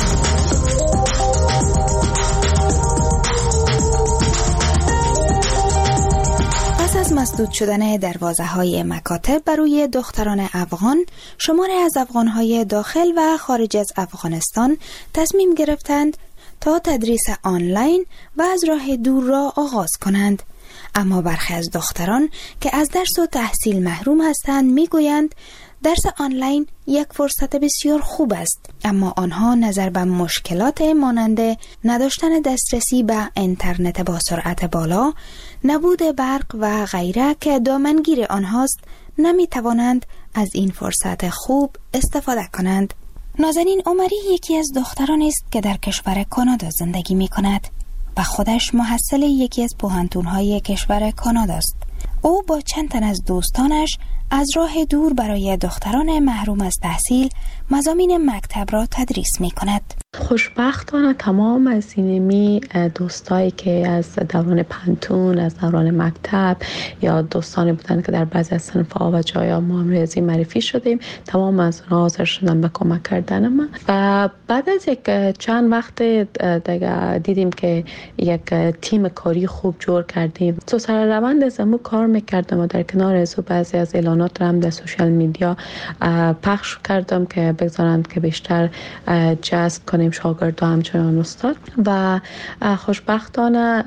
از مسدود شدن دروازه های مکاتب برای دختران افغان، شماری از افغانهای داخل و خارج از افغانستان تصمیم گرفتند تا تدریس آنلاین و از راه دور را آغاز کنند. اما برخی از دختران که از درس و تحصیل محروم هستند میگویند درس آنلاین یک فرصت بسیار خوب است، اما آنها نظر به مشکلات مانند نداشتن دسترسی به اینترنت با سرعت بالا، نبود برق و غیره که دامنگیر آنهاست، نمی توانند از این فرصت خوب استفاده کنند. نازنین عمری یکی از دختران است که در کشور کانادا زندگی می کند و خودش محصل یکی از پوهنتون‌های کشور کانادا است. او با چند تن از دوستانش از راه دور برای دختران محروم از تحصیل مضامین مکتب را تدریس می کند. خوشبختانه تمام از اینمی دوستایی که از دوران پانتون، از دوران مکتب یا دوستانی بودن که در بعضی از صنف‌ها و جایا ما هم ریاضی معرفی شدیم، تمام از اونها حاضر شدن به کمک کردن من. و بعد از یک چند وقت دیگه دیدیم که یک تیم کاری خوب جور کردیم. تو سر روند از امو کار میکردم و در کنار از بعضی از اعلانات هم در سوشال میدیا پخش کردم که بگذارند که بیشتر جذب کنیم شاگردا همچنان استاد. و خوشبختانه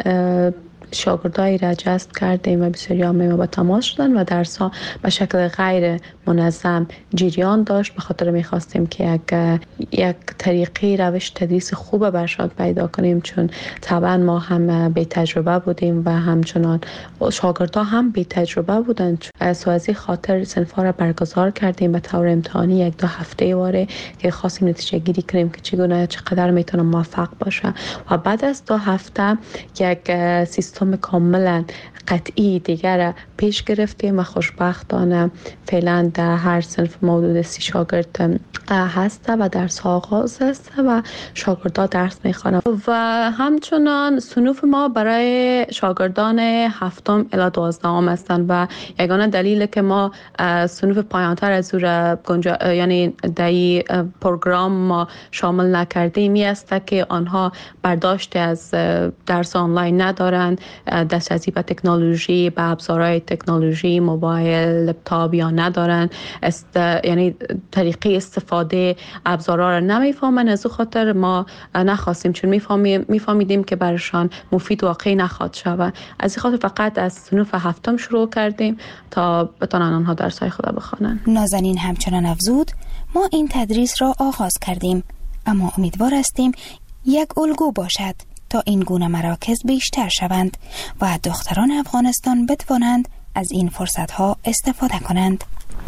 شاگردایی را جذب کردیم و بسیاری هم ما با تماس شدن و درس ها به شکل غیر منظم جریان داشت. به خاطر میخواستیم که یک یک طریقی روش تدریس خوب برشاد پیدا کنیم، چون طبعا ما هم بی تجربه بودیم و همچنان شاگردها هم بی تجربه بودن. سو از این خاطر صنف‌ها را برگزار کردیم به طور امتحانی یک دو هفته واره که خواستیم نتیجه گیری کنیم که چگونه چقدر میتونه موفق باشه. و بعد از دو هفته یک سیستم کاملا قطعی دیگر پیش گرفتیم و خوشبختانه فعلا در هر صنف حدود سی شاگرد هسته و درس ها آغاز هسته و شاگردان درس میخوانن. و همچنان صنوف ما برای شاگردان هفتم الی دوازدهم هستند و یگانه دلیل که ما صنوف پایانتر از او گنجا... یعنی در پروگرام ما شامل نکردیم می است که آنها برداشت از درس آنلاین ندارند، دسترسی به تکنولوژی، به ابزارهای تکنولوژی، موبایل، لپتاپ یا ندارن، است یعنی طریقه استفاده ابزارها را نمیفهمن. از او خاطر ما نخواستیم، چون میفهمیم میفهمیدیم که برشان مفید واقعی نخواهد شود. از این خاطر فقط از صنف هفتم شروع کردیم تا بتونن آنها درس‌های خود بخوانند. نازنین همچنان افزود: ما این تدریس را آغاز کردیم، اما امیدوار هستیم یک الگو باشد تا این گونه مراکز بیشتر شوند و دختران افغانستان بتوانند از این فرصت‌ها استفاده کنند.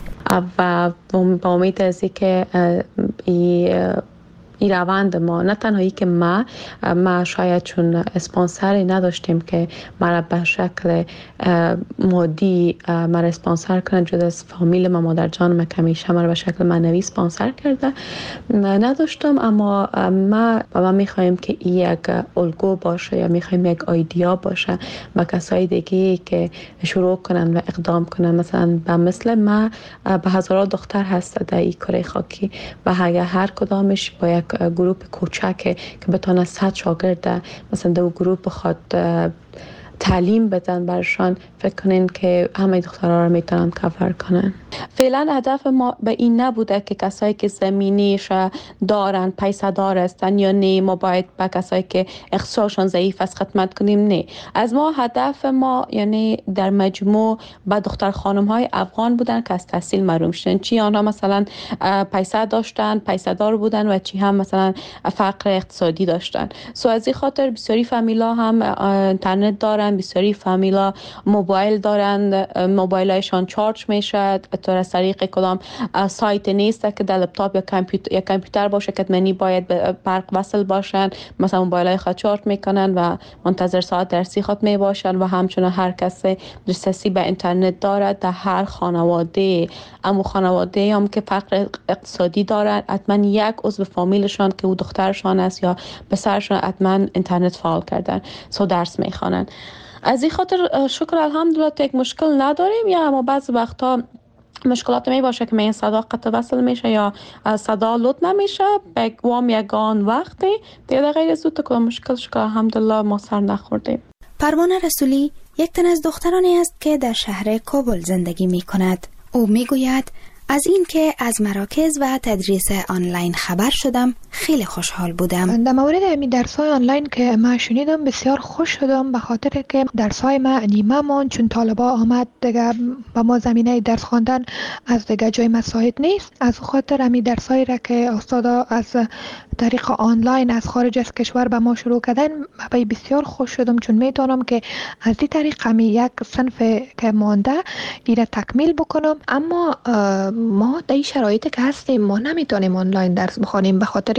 و با امید از اینکه این این روند ما، نه تنهایی که ما ما شاید چون اسپانسری نداشتیم که مرا به شکل مادی مرا اسپانسر کنه، جدا از فامیل ما، مادر جانم که همیشه مرا به شکل معنوی اسپانسر کرده نداشتم، اما ما و ما میخوایم که این یک الگو باشه یا میخوایم یک ایده باشه با کسای دیگه که شروع کنن و اقدام کنن. مثلا به مثل ما به هزاران دختر هست در این کره خاکی و اگر هر کدامش با یک گروه کوچک که بتونه صد شاگرد مثلا دو گروه بخواد تعلیم بدن برشان، فکر کنین که همه دخترها رو میتونن کاور کنن. فعلا هدف ما به این نبوده که کسایی که زمینیش دارن، پیسه دار هستن یا نه، ما باید به کسایی که اقتصادشون ضعیف است خدمت کنیم. نه، از ما هدف ما یعنی در مجموع به دختر خانم های افغان بودن که از تحصیل محروم شدن، چی آنها مثلا پیسه داشتن، پیسه دار بودن و چی هم مثلا فقر اقتصادی داشتن. سو از این خاطر بسیاری فامیلا هم اینترنت دارن، بسیاری فامیلا موبایل دارن، موبایلایشان چارج میشه در از طریق کدام سایت نیست که در لپتاپ یا کامپیوتر یا کامپیوتر باشه که منی باید به برق وصل باشن، مثلا موبایلای خود چارج میکنن و منتظر ساعت درسی خود می باشن. و همچنین هر کسی دسترسی به اینترنت دارد در هر خانواده، اما خانواده هم که فقر اقتصادی دارد حتما یک عضو فامیلشان که او دخترشان است یا پسرشان حتما اینترنت فعال کردن، سو درس میخوانن. از این خاطر شکر الحمدلله یک مشکل نداریم، یا اما بعض وقتا مشکلات می باشه که من صدا قطع وصل میشه یا صدا لود نمیشه، بگوام یگان وقتی دیگه غیر از اون که مشکل شکر الحمدلله ما سر نخوردیم. پروانه رسولی یک تن از دخترانی است که در شهر کابل زندگی می کند. او می گوید از این که از مراکز و تدریس آنلاین خبر شدم خیلی خوشحال بودم. در مورد امی درس‌های آنلاین که ما شنیدم بسیار خوش شدم، به خاطر که درس‌های ما نیمه مون چون طالبا آمد دیگه با ما زمینه درس خواندن از دیگه جای مساعد نیست. از خاطر امی درس‌هایی را که استادا از طریق آنلاین از خارج از کشور به ما شروع کردن من بسیار خوش شدم، چون میتونم که از این طریق امی یک صنف که مانده ایره تکمیل بکنم. اما ما در این شرایطی که هستیم ما نمیتونیم آنلاین درس بخوانیم، به خاطر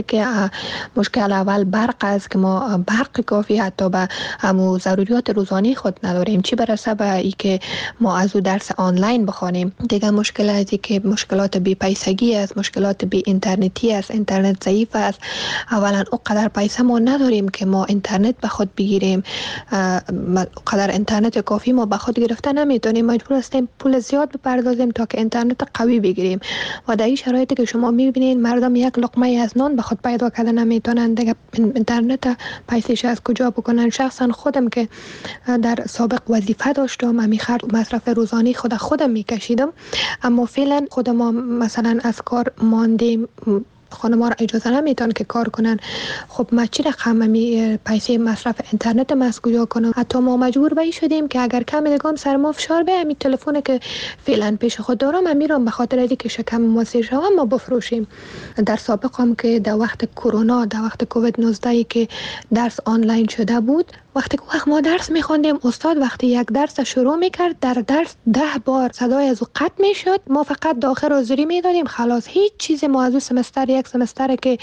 که مشکل اول برق است که ما برق کافی حتی به همو ضروریات روزانه خود نداریم، چی برسه به ای که ما از او درس آنلاین بخوانیم. دیگه مشکلاتی که مشکلات بی پیسگی است، مشکلات بی اینترنتی است، اینترنت ضعیف است. اولا اونقدر پیسه ما نداریم که ما اینترنت به خود بگیریم، اونقدر اینترنت کافی ما به خود گرفته نمیتونیم، مجبور هستیم پول زیاد بپردازیم تا که اینترنت قوی بگیریم. و در این شرایطی که شما میبینید مردم یک لقمه از نان به خود پیدا کرده نمیتونن، دیگه اینترنت پیسش از کجا بکنن. شخصا خودم که در سابق وظیفه داشتم، امی خرج مصرف روزانه خود خودم میکشیدم، اما فعلا خود ما مثلا از کار ماندیم، خانم‌ها را اجازه نمیتون که کار کنن. خب ما چی رقم می پیسه مصرف اینترنت ما از کجا کنم؟ حتی ما مجبور به این شدیم که اگر کم دیگم سر ما فشار به همین تلفن که فعلا پیش خود دارم امیرم به خاطر اینکه شکم ما سیر شوم ما بفروشیم. در سابق هم که در وقت کرونا، در وقت کووید نوزده که درس آنلاین شده بود، وقتی که وقت ما درس میخوندیم استاد وقتی یک درس شروع میکرد در درس ده بار صدای از او قطع میشد، ما فقط داخل حاضری میدادیم خلاص. هیچ چیزی ما از او سمستر یک سمستر که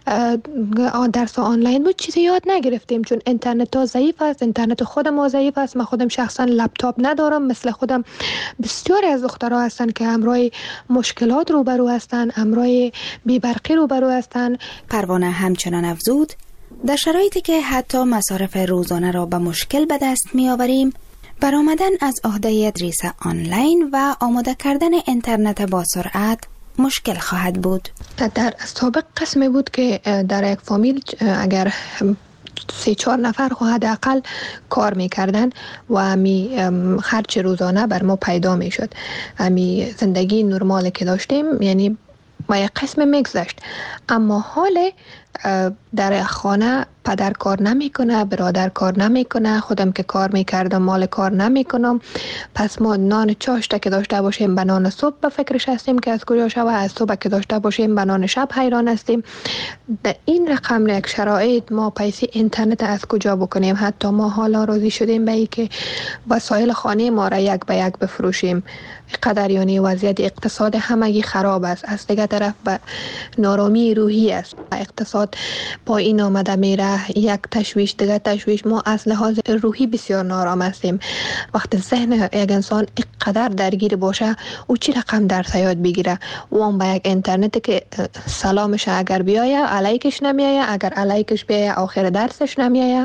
درس آنلاین بود چیزی یاد نگرفتیم، چون اینترنت ها ضعیف است، اینترنت خود ما ضعیف است. من خودم شخصا لپتاپ ندارم، مثل خودم بسیاری از دخترها هستن که همراه مشکلات روبرو هستن، همراه بی‌برقی روبرو هستن. پروانه همچنان افزود در شرایطی که حتی مصارف روزانه را به مشکل به دست می آوریم، برآمدن از عهده تدریس آنلاین و آماده کردن اینترنت با سرعت مشکل خواهد بود. در سابق قسمی بود که در یک فامیل اگر سه چهار نفر خو حداقل کار میکردن و همی خرج روزانه بر ما پیدا میشد، همی زندگی نرمال که داشتیم یعنی ما یک قسم میگذشت. اما حال در خانه پدر کار نمیکنه، برادر کار نمیکنه، خودم که کار میکردم مال کار نمیکنم، پس ما نان چاشته که داشته باشیم به نان صبح به فکرش هستیم که از کجا شوه، از صبح که داشته باشیم به نان شب حیران هستیم. در این رقم یک شرایط ما پیسه اینترنت از کجا بکنیم؟ حتی ما حالا راضی شدیم به ای که وسایل خانه ما را یک به یک بفروشیم. قدر یعنی وضعیت اقتصاد همگی خراب است، از دیگه طرف به نارامی روحی است، اقتصاد پایین آمده میره، یک تشویش دیگه تشویش. ما از لحاظ روحی بسیار نارام هستیم. وقتی ذهن یک انسان اینقدر درگیر باشه او چی رقم درس یاد بگیره؟ اون با یک اینترنت که سلامش اگر بیایه علیکش نمیایه، اگر علیکش بیایه آخر درسش نمیایه،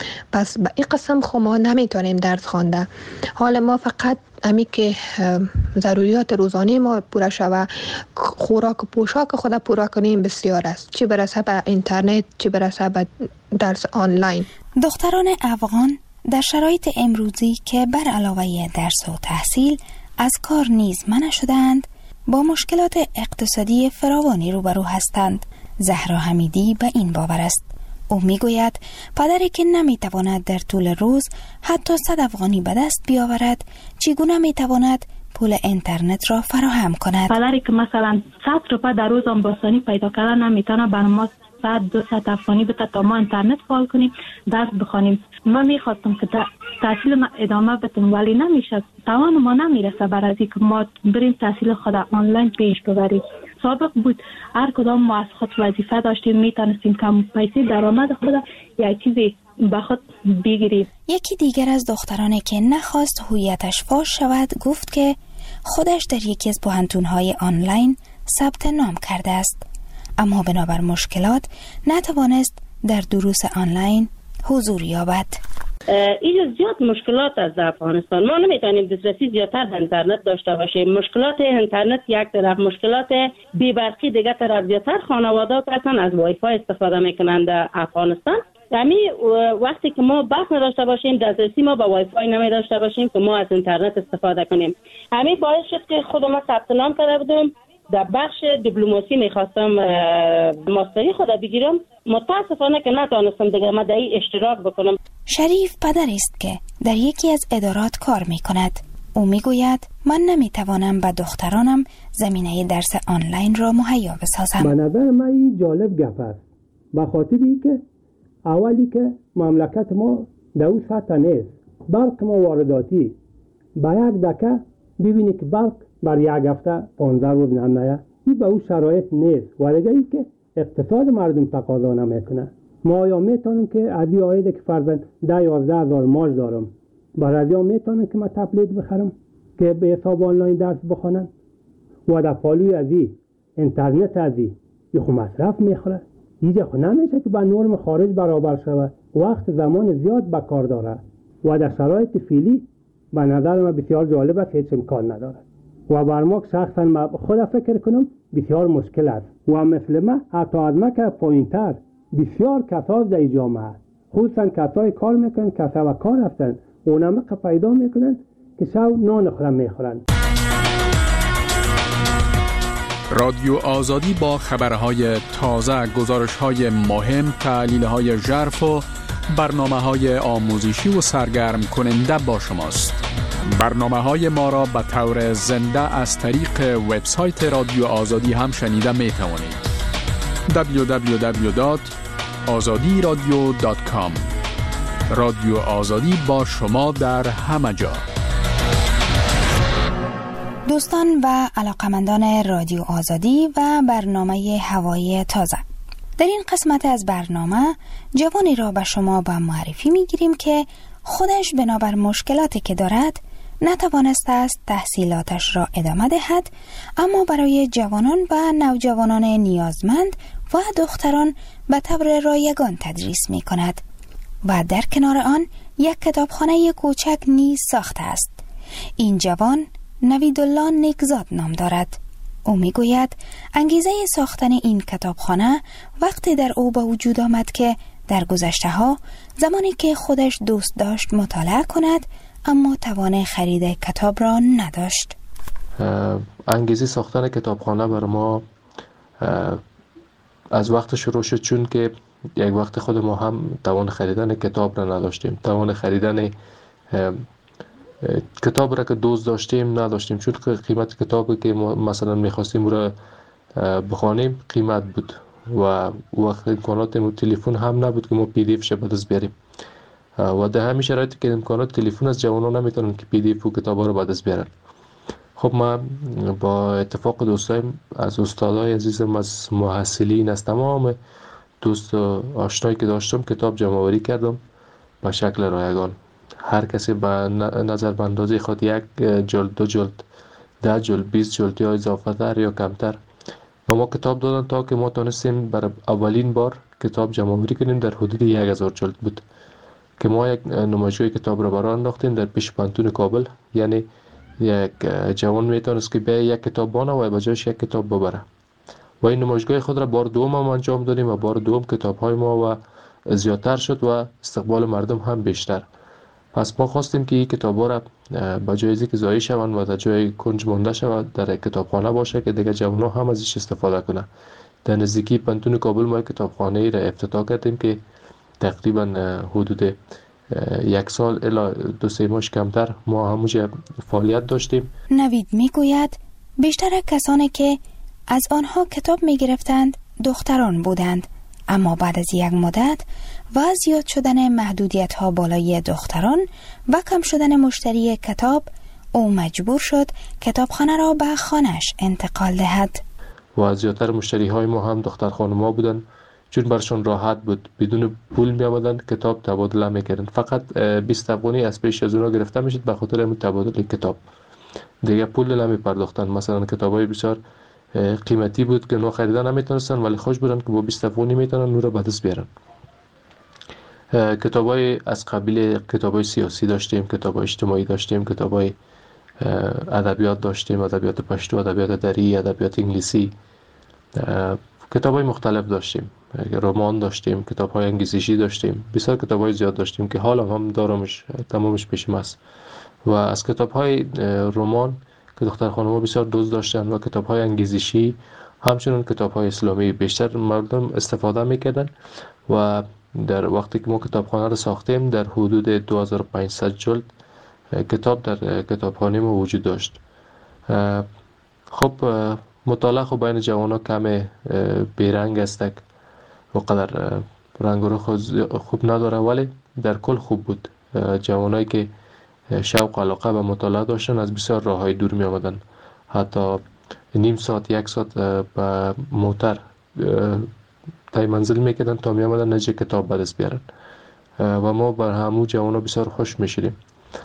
پس به این قسم خو ما نمیتونیم درس خوانده. حال ما فقط امی که ضروریات روزانه ما پورا شوه، خوراک و پوشاک خود پورا کنیم بسیار است، چی برسه به اینترنت، چی برسه به درس آنلاین. دختران افغان در شرایط امروزی که بر علاوه درس و تحصیل از کار نیز منع شدند، با مشکلات اقتصادی فراوانی روبرو هستند. زهرا حمیدی به این باور است. او میگوید پدری که نمیتواند در طول روز حتی صد افغانی به دست بیاورد چگونه میتواند پول اینترنت را فراهم کند؟ پدری که مثلا صد روپه در روز هم باسانی پیدا کردن نمیتونه بر ما صد دو صد افغانی بده تا ما اینترنت فعال کنیم درس بخوانیم. من میخواستم که تحصیل ما ادامه بدم ولی نمیشه، توان ما نمیرسه برای اینکه ما بریم تحصیل خود آنلاین پیش ببریم. سابق بود هر کدام ما از خود وظیفه داشتیم، میتونستیم کم پیسه درآمد خود یک چیزی به خود بگیریم. یکی دیگر از دخترانی که نخواست هویتش فاش شود گفت که خودش در یکی از پوهنتون‌های آنلاین ثبت نام کرده است، اما بنابر مشکلات نتوانست در دروس آنلاین حضور یابد. اینجا زیاد مشکلات از افغانستان، ما نمیتونیم دسترسی زیادتر به اینترنت داشته باشیم. مشکلات اینترنت یک طرف، مشکلات بی‌برقی دیگه طرف. زیادتر خانواده‌ها اصلا از وای فای استفاده میکنند در افغانستان. یعنی وقتی که ما بحث نداشته باشیم، دسترسی ما به وای فای نمی داشته باشیم که ما از اینترنت استفاده کنیم. همین باعث شد که خود ما ثبت نام کرده بودم در بخش دیپلماسی، میخواستم ماستری خود بگیرم، متاسفانه که نتونستم دیگه ما در این اشتراک بکنم. شریف پدری است که در یکی از ادارات کار میکند. او میگوید من نمیتوانم به دخترانم زمینه درس آنلاین را مهیا بسازم. به نظر من این جالب گپ است، به خاطری که اولی که مملکت ما در اون سطح نیست، برق ما وارداتی، با یک دکه ببینی که برق بر یک هفته پانزده روز نمیاد، این به اون شرایط نیست. و دیگه ای که اقتصاد مردم تقاضا نمیکنه. ما آیا میتونیم که از این عاید که فرضاً ده یازده هزار ماش دارم برای از میتونم که من تبلیت بخرم که به حساب آنلاین درس بخونن و در پالوی از این اینترنت از این یه خو مصرف میخوره. اینجا خو نمیشه که با نرم خارج برابر شود. وقت زمان زیاد به کار داره و در شرایط فعلی به نظر من بسیار جالب است، هیچ امکان نداره و بر ما شخصا ما خود فکر کنم بسیار مشکل است و مثل ما حتی از ما که پایین‌تر بسیار کسا در جامعه خصوصا کسای کار میکنن، کسا و کار هستن اونم که پیدا میکنن که شب نان خورم میخورن. رادیو آزادی با خبرهای تازه، گزارش‌های مهم، تحلیل‌های ژرف و برنامه‌های آموزشی و سرگرم کننده با شماست. برنامه‌های ما را به طور زنده از طریق وبسایت رادیو آزادی هم شنیده می‌توانید. دبلیو دبلیو دبلیو دات آزادی رادیو دات کام. رادیو آزادی با شما در همه جا. دوستان و علاقمندان رادیو آزادی و برنامه هوای تازه، در این قسمت از برنامه جوانی را به شما به معرفی می گیریم که خودش بنابر مشکلاتی که دارد نتوانسته است تحصیلاتش را ادامه دهد، اما برای جوانان و نوجوانان نیازمند و دختران به طور رایگان تدریس می کند و در کنار آن یک کتابخانه کوچک نیز ساخته است. این جوان نویدالله نیکزاد نام دارد. او می گوید انگیزه ساختن این کتابخانه وقتی در او به وجود آمد که در گذشته ها زمانی که خودش دوست داشت مطالعه کند اما توان خرید کتاب را نداشت. انگیزه ساختن کتابخانه بر ما از وقت شروع شد، چون که یک وقت خود ما هم توان خریدن کتاب را نداشتیم. توان خریدن کتاب را که دوست داشتیم نداشتیم، چون که قیمت کتابی که ما مثلا میخواستیم را بخوانیم قیمت بود و وقت امکانات تلفن هم نبود که ما پی دی اف ش به دست بیاریم و در همین شرایطی که امکانات تلفن از جوانان نمیتونن که پی دی اف و کتابا رو به دست بیارن. خب ما با اتفاق دوستایم از استادای عزیزم، از محصلین، از تمام دوست و آشنایی که داشتم کتاب جمع آوری کردم به شکل رایگان. هر کسی به نظر به اندازه خود یک جلد، دو جلد، ده جلد، بیست جلد یا اضافه تر یا کمتر و ما کتاب دادن تا که ما تونستیم برای اولین بار کتاب جمع آوری کنیم. در حدود یک هزار جلد بود که ما یک نمایشگاه کتاب را برای انداختیم در پیش پانتون کابل. یعنی یک جوان میتونست که به یک کتاب بانه و بجاش یک کتاب ببره و این نمایشگاه خود را بار دوم هم انجام دادیم و بار دوم کتاب های ما و زیادتر شد و استقبال مردم هم بیشتر. پس ما خواستیم که این کتاب ها را به جای اینکه ضایع شوند و در جای کنج مانده شود در کتابخانه باشه که دیگه جوان ها هم ازش استفاده کنه. در نزدیکی پانتون کابل ما کتابخانه را افتتاح کردیم که تقریبا حدود یک سال الی دو سه ماه کمتر ما همونجا فعالیت داشتیم. نوید میگوید بیشتر کسانی که از آنها کتاب میگرفتند دختران بودند، اما بعد از یک مدت و زیاد شدن محدودیت ها بالای دختران و کم شدن مشتری کتاب، او مجبور شد کتابخانه را به خانه‌اش انتقال دهد. و زیادتر مشتری های ما هم دختر خانم‌ها بودند، چون برشون راحت بود، بدون پول می آمدن کتاب تبادله میکردن. فقط بیست افغانی از پیش از اونا گرفته میشد به خاطر همین تبادل کتاب، دیگه پول نمی پرداختن. مثلا کتابای بسیار قیمتی بود که اونا خریدن نمیتونستن ولی خوش بودن که با بیست افغانی میتونن اون رو به دست بیارن. کتابای از قبیل کتابای سیاسی داشتیم، کتابای اجتماعی داشتیم، کتابای ادبیات داشتیم، ادبیات پشتو، ادبیات دری، ادبیات انگلیسی، کتابای مختلف داشتیم، رمان داشتیم، کتاب‌های انگیزشی داشتیم، بسیار کتاب‌های زیاد داشتیم که حالا هم دارمش، تمامش پیشم است. و از کتاب‌های رمان که دختر خانم‌ها بسیار دوست داشتن و کتاب‌های انگیزشی همچنین کتاب‌های اسلامی بیشتر مردم استفاده می‌کردن و در وقتی که ما کتابخانه رو ساختیم در حدود دو هزار و پانصد جلد کتاب در کتابخانه ما وجود داشت. خب مطالعه خب بین جوان‌ها کم بیرنگ است، وقدر رنگ و رخ خوب نداره ولی در کل خوب بود. جوانایی که شوق و علاقه به مطالعه داشتن از بسیار راه‌های دور می آمدن، حتی نیم ساعت یک ساعت به موتر تای منزل میکردن تا می آمدن نجه کتاب به دست بیارن و ما بر همو جوانا بسیار خوش میشیدیم.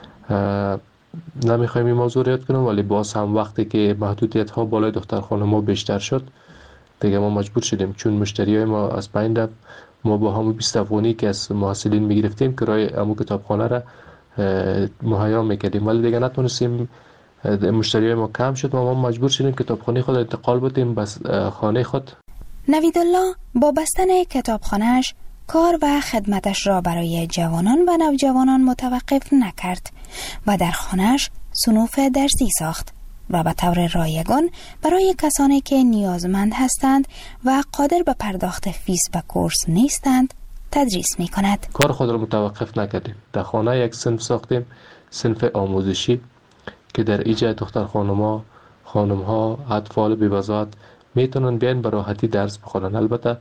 نمیخوایم این موضوع رو یاد کنم، ولی باز هم وقتی که محدودیت ها بالای دخترخانه ما بیشتر شد دیگه ما مجبور شدیم، چون مشتری های ما از پایین رفت، ما با همون بیست افغانی که از محصلین میگرفتیم کرایه همون کتابخانه را مهیا میکردیم، ولی دیگه نتونستیم، مشتری های ما کم شد و ما مجبور شدیم کتابخانه خود انتقال بدیم بس خانه خود. نویدالله با بستن کتابخانه‌اش کار و خدمتش را برای جوانان و نوجوانان متوقف نکرد و در خانه‌اش صنوف درسی ساخت و به طور رایگان برای کسانی که نیازمند هستند و قادر به پرداخت فیس و کورس نیستند تدریس می کند. کار خود را متوقف نکردیم. در خانه یک صنف ساختیم، صنف آموزشی که در ایجا دختر خانم‌ها، خانم‌ها، اطفال بی‌وضاحت میتونن بیان به راحتی درس بخونن. البته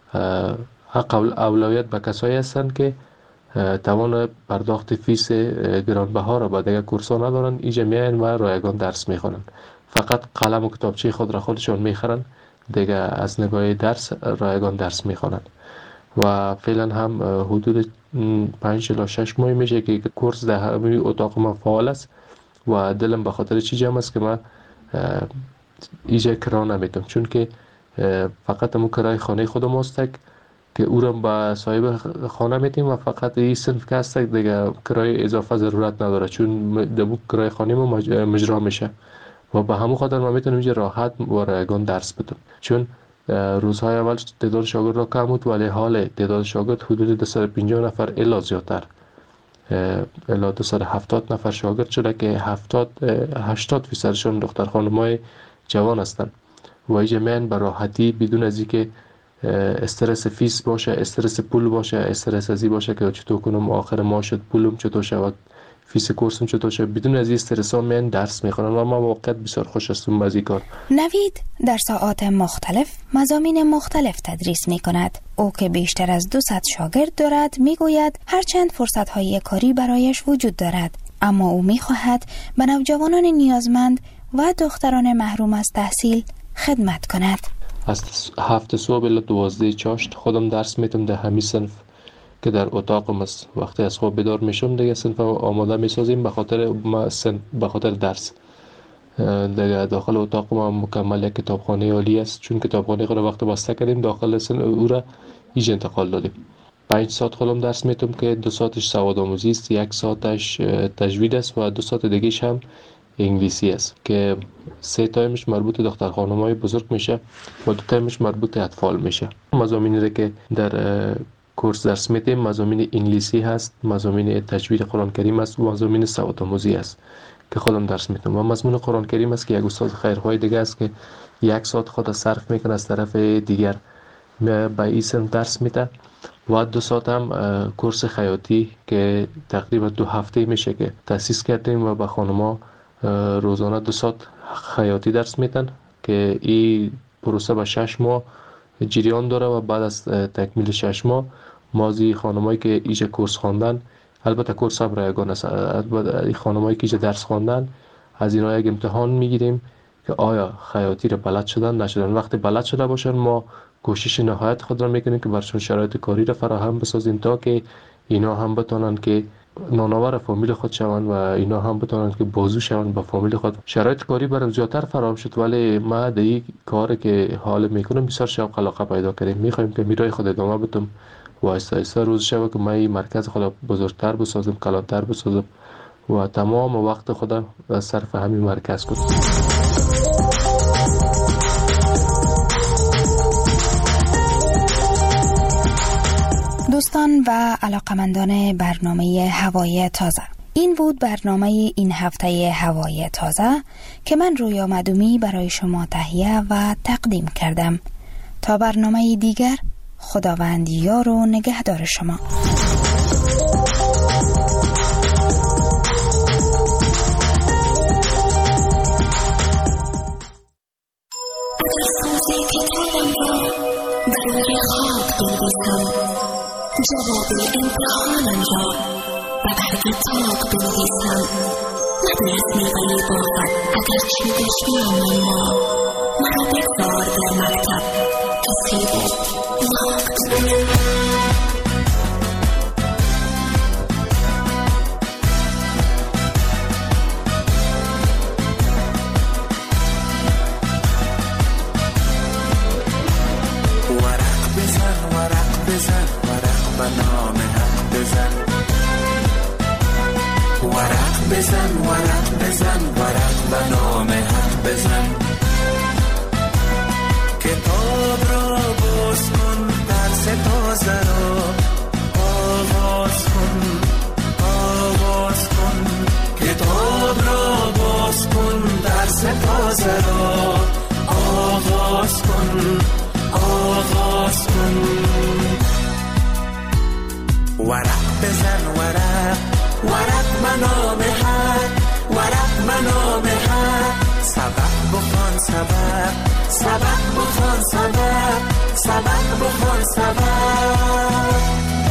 حق اولویت به کسایی هستند که توان پرداخت فیس گرانبها را با دیگر کورس‌ها ندارن، اینجا میان و رایگان درس میخونن. فقط قلم و کتابچه خود را خودشون میخرن، دیگه از نگاه درس رایگان درس میخونن. و فعلا هم حدود پنج الی شش ماه میشه که کورس در همین اتاق ما فعال است و دلم به خاطر چی جمع است که من اینجا کرا نمیتونم، چون که فقط همون کرای خانه خود ماست که او را با صاحب خانه میتیم و فقط این صنف که هست دیگه کرای اضافه ضرورت نداره، چون دبو کرای خانه ما مجرا میشه و به همون خاطر ما میتونیم اینجا راحت و رایگان درس بدیم. چون روزهای اول تعداد شاگرد را کم بود، ولی حال تعداد شاگرد حدود دویست و پنجاه نفر الی زیادتر الی دویست و هفتاد نفر شاگرد شده که هفتاد هشتاد فیصدشون دختر خانم‌های جوان هستند و اینجا میان به راحتی بدون از اینکه استرس فیس باشه، استرس پول باشه، استرس ازی باشه که چطور کنم آخر ماه شد پولم چطور شود، فیس کورسم چطور شد، بدون از این استرس ها من درس میخونم و ما واقعا بسیار خوش هستم از این کار. نوید در ساعات مختلف مضامین مختلف تدریس میکند. او که بیشتر از دویست شاگرد دارد میگوید هرچند فرصت های کاری برایش وجود دارد، اما او میخواهد به نوجوانان نیازمند و دختران محروم از تحصیل خدمت کند. از هفت صبح الی دوازده چاشت خودم درس میتم در همین صنف که در اتاقم است. وقتی از خواب بیدار میشم دیگه صنف آماده میسازیم به خاطر ما صنف به خاطر درس. دیگه داخل اتاق ما مکمل یک کتابخانه عالی است، چون کتابخانه خود وقت بسته کردیم داخل صنف او را ایج انتقال دادیم. پنج ساعت خودم درس میتم که دو ساعتش سواد آموزی است، یک ساعتش تجوید است و دو ساعت دیگه‌ش هم انگلیسی است که سه تایمش مربوط دختر خانم‌های بزرگ میشه و دو تایمش مربوط اطفال میشه. مضامینی را که در کورس درس میدیم مضامین انگلیسی هست، مضامین تجوید قرآن کریم است و مضامین سواد آموزی است که خودم درس میدم. و مضمون قرآن کریم است که یک استاد خیرخواه دیگه است که یک ساعت خود صرف میکنه از طرف دیگر به این صنف درس میده و دو ساعت هم کورس خیاطی که تقریبا دو هفته میشه که تأسیس کردیم و به خانم‌ها روزانه دو ساعت خیاطی درس میدن که این پروسه به شش ماه جریان داره و بعد از تکمیل شش ماه مازی خانمایی که ایجا کورس خواندن، البته کورس هم رایگان است، البته خانمایی که ایجا درس خواندن از اینا یک امتحان میگیریم که آیا خیاطی رو بلد شدن نشدن. وقتی بلد شده باشن ما کوشش نهایت خود را میکنیم که برشون شرایط کاری را فراهم بسازیم تا که اینا هم بتونن که نانآور فامیل خود شوند و اینا هم بتونن که بازو شوند با فامیل خود. شرایط کاری برام زیادتر فراهم شد، ولی ما در این کاری که حال میکنم بسیار شوق علاقه پیدا کردیم. میخوایم که میرای خود ادامه بدم و آهسته آهسته روز شود که ما این مرکز خود بزرگتر بسازم، کلانتر بسازم و تمام وقت خود صرف همین مرکز کنم. دوستان و علاقمندان برنامه هوای تازه، این بود برنامه این هفته هوای تازه که من رویا مدومی برای شما تهیه و تقدیم کردم. تا برنامه دیگر، خداوند یار و نگهدار شما. جواب امتحانم را و بر کتاب بنویسم، ندارد میوه‌ای باشد اگر چه دشمنان ما مرا بگذار در مکتب که سیب ناک ورق بزن ورق به نام حق بزن ورق بزن ورق بزن ورق به نام حق بزن کتاب را باز کن درس تازه را آغاز کن آغاز کن کتاب را باز کن درس تازه را آغاز کن آغاز کن ورق بزن ورق ورق به نام حق ورق به نام حق سبق بخوان سبق سبق بخوان سبق سبق بخوان سبق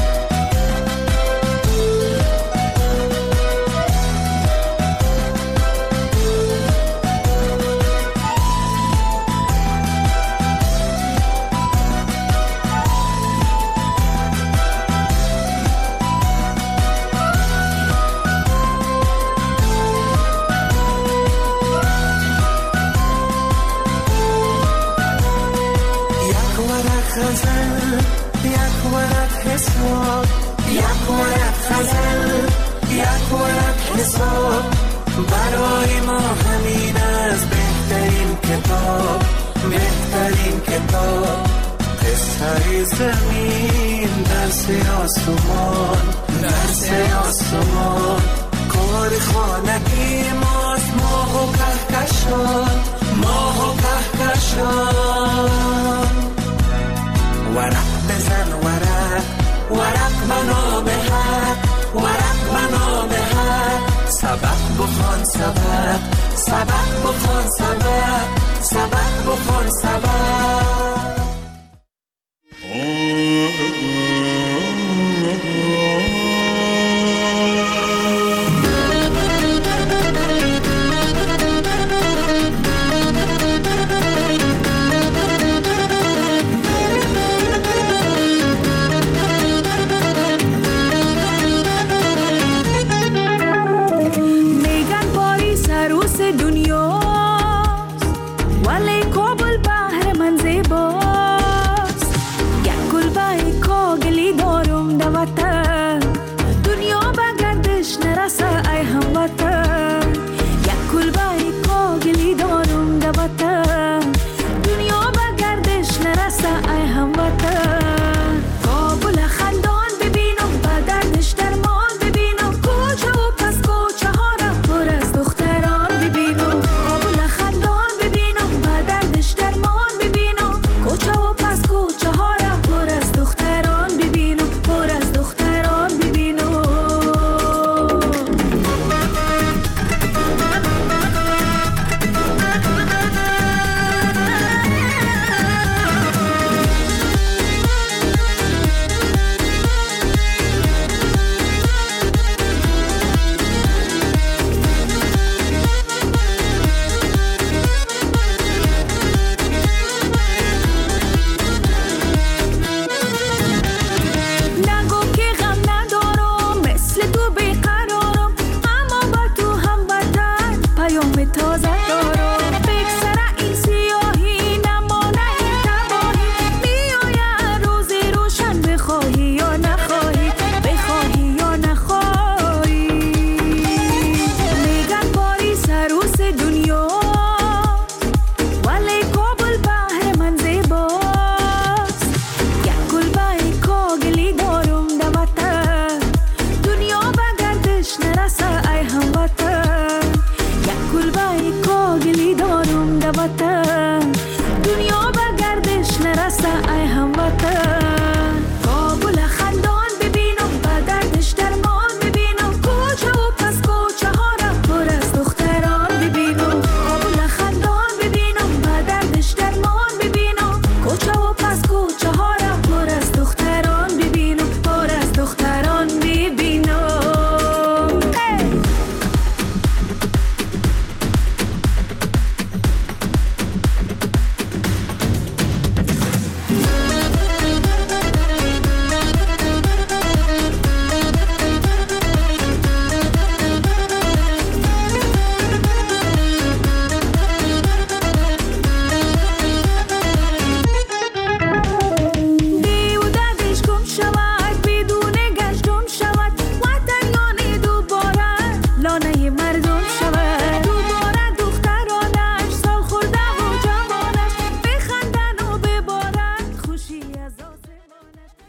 غزل یک ورق حساب یک ورق غزل یک ورق حساب برای ما همین از بهترین کتاب بهترین کتاب قصه زمین درس آسمان درس آسمان کار خانگی ماست ماه و کهکشان ماه و کهکشان ورق بزن ورق ورق به نام حق ورق به نام حق سبق بخوان سبق سبق بخوان سبق سبق بخوان سبق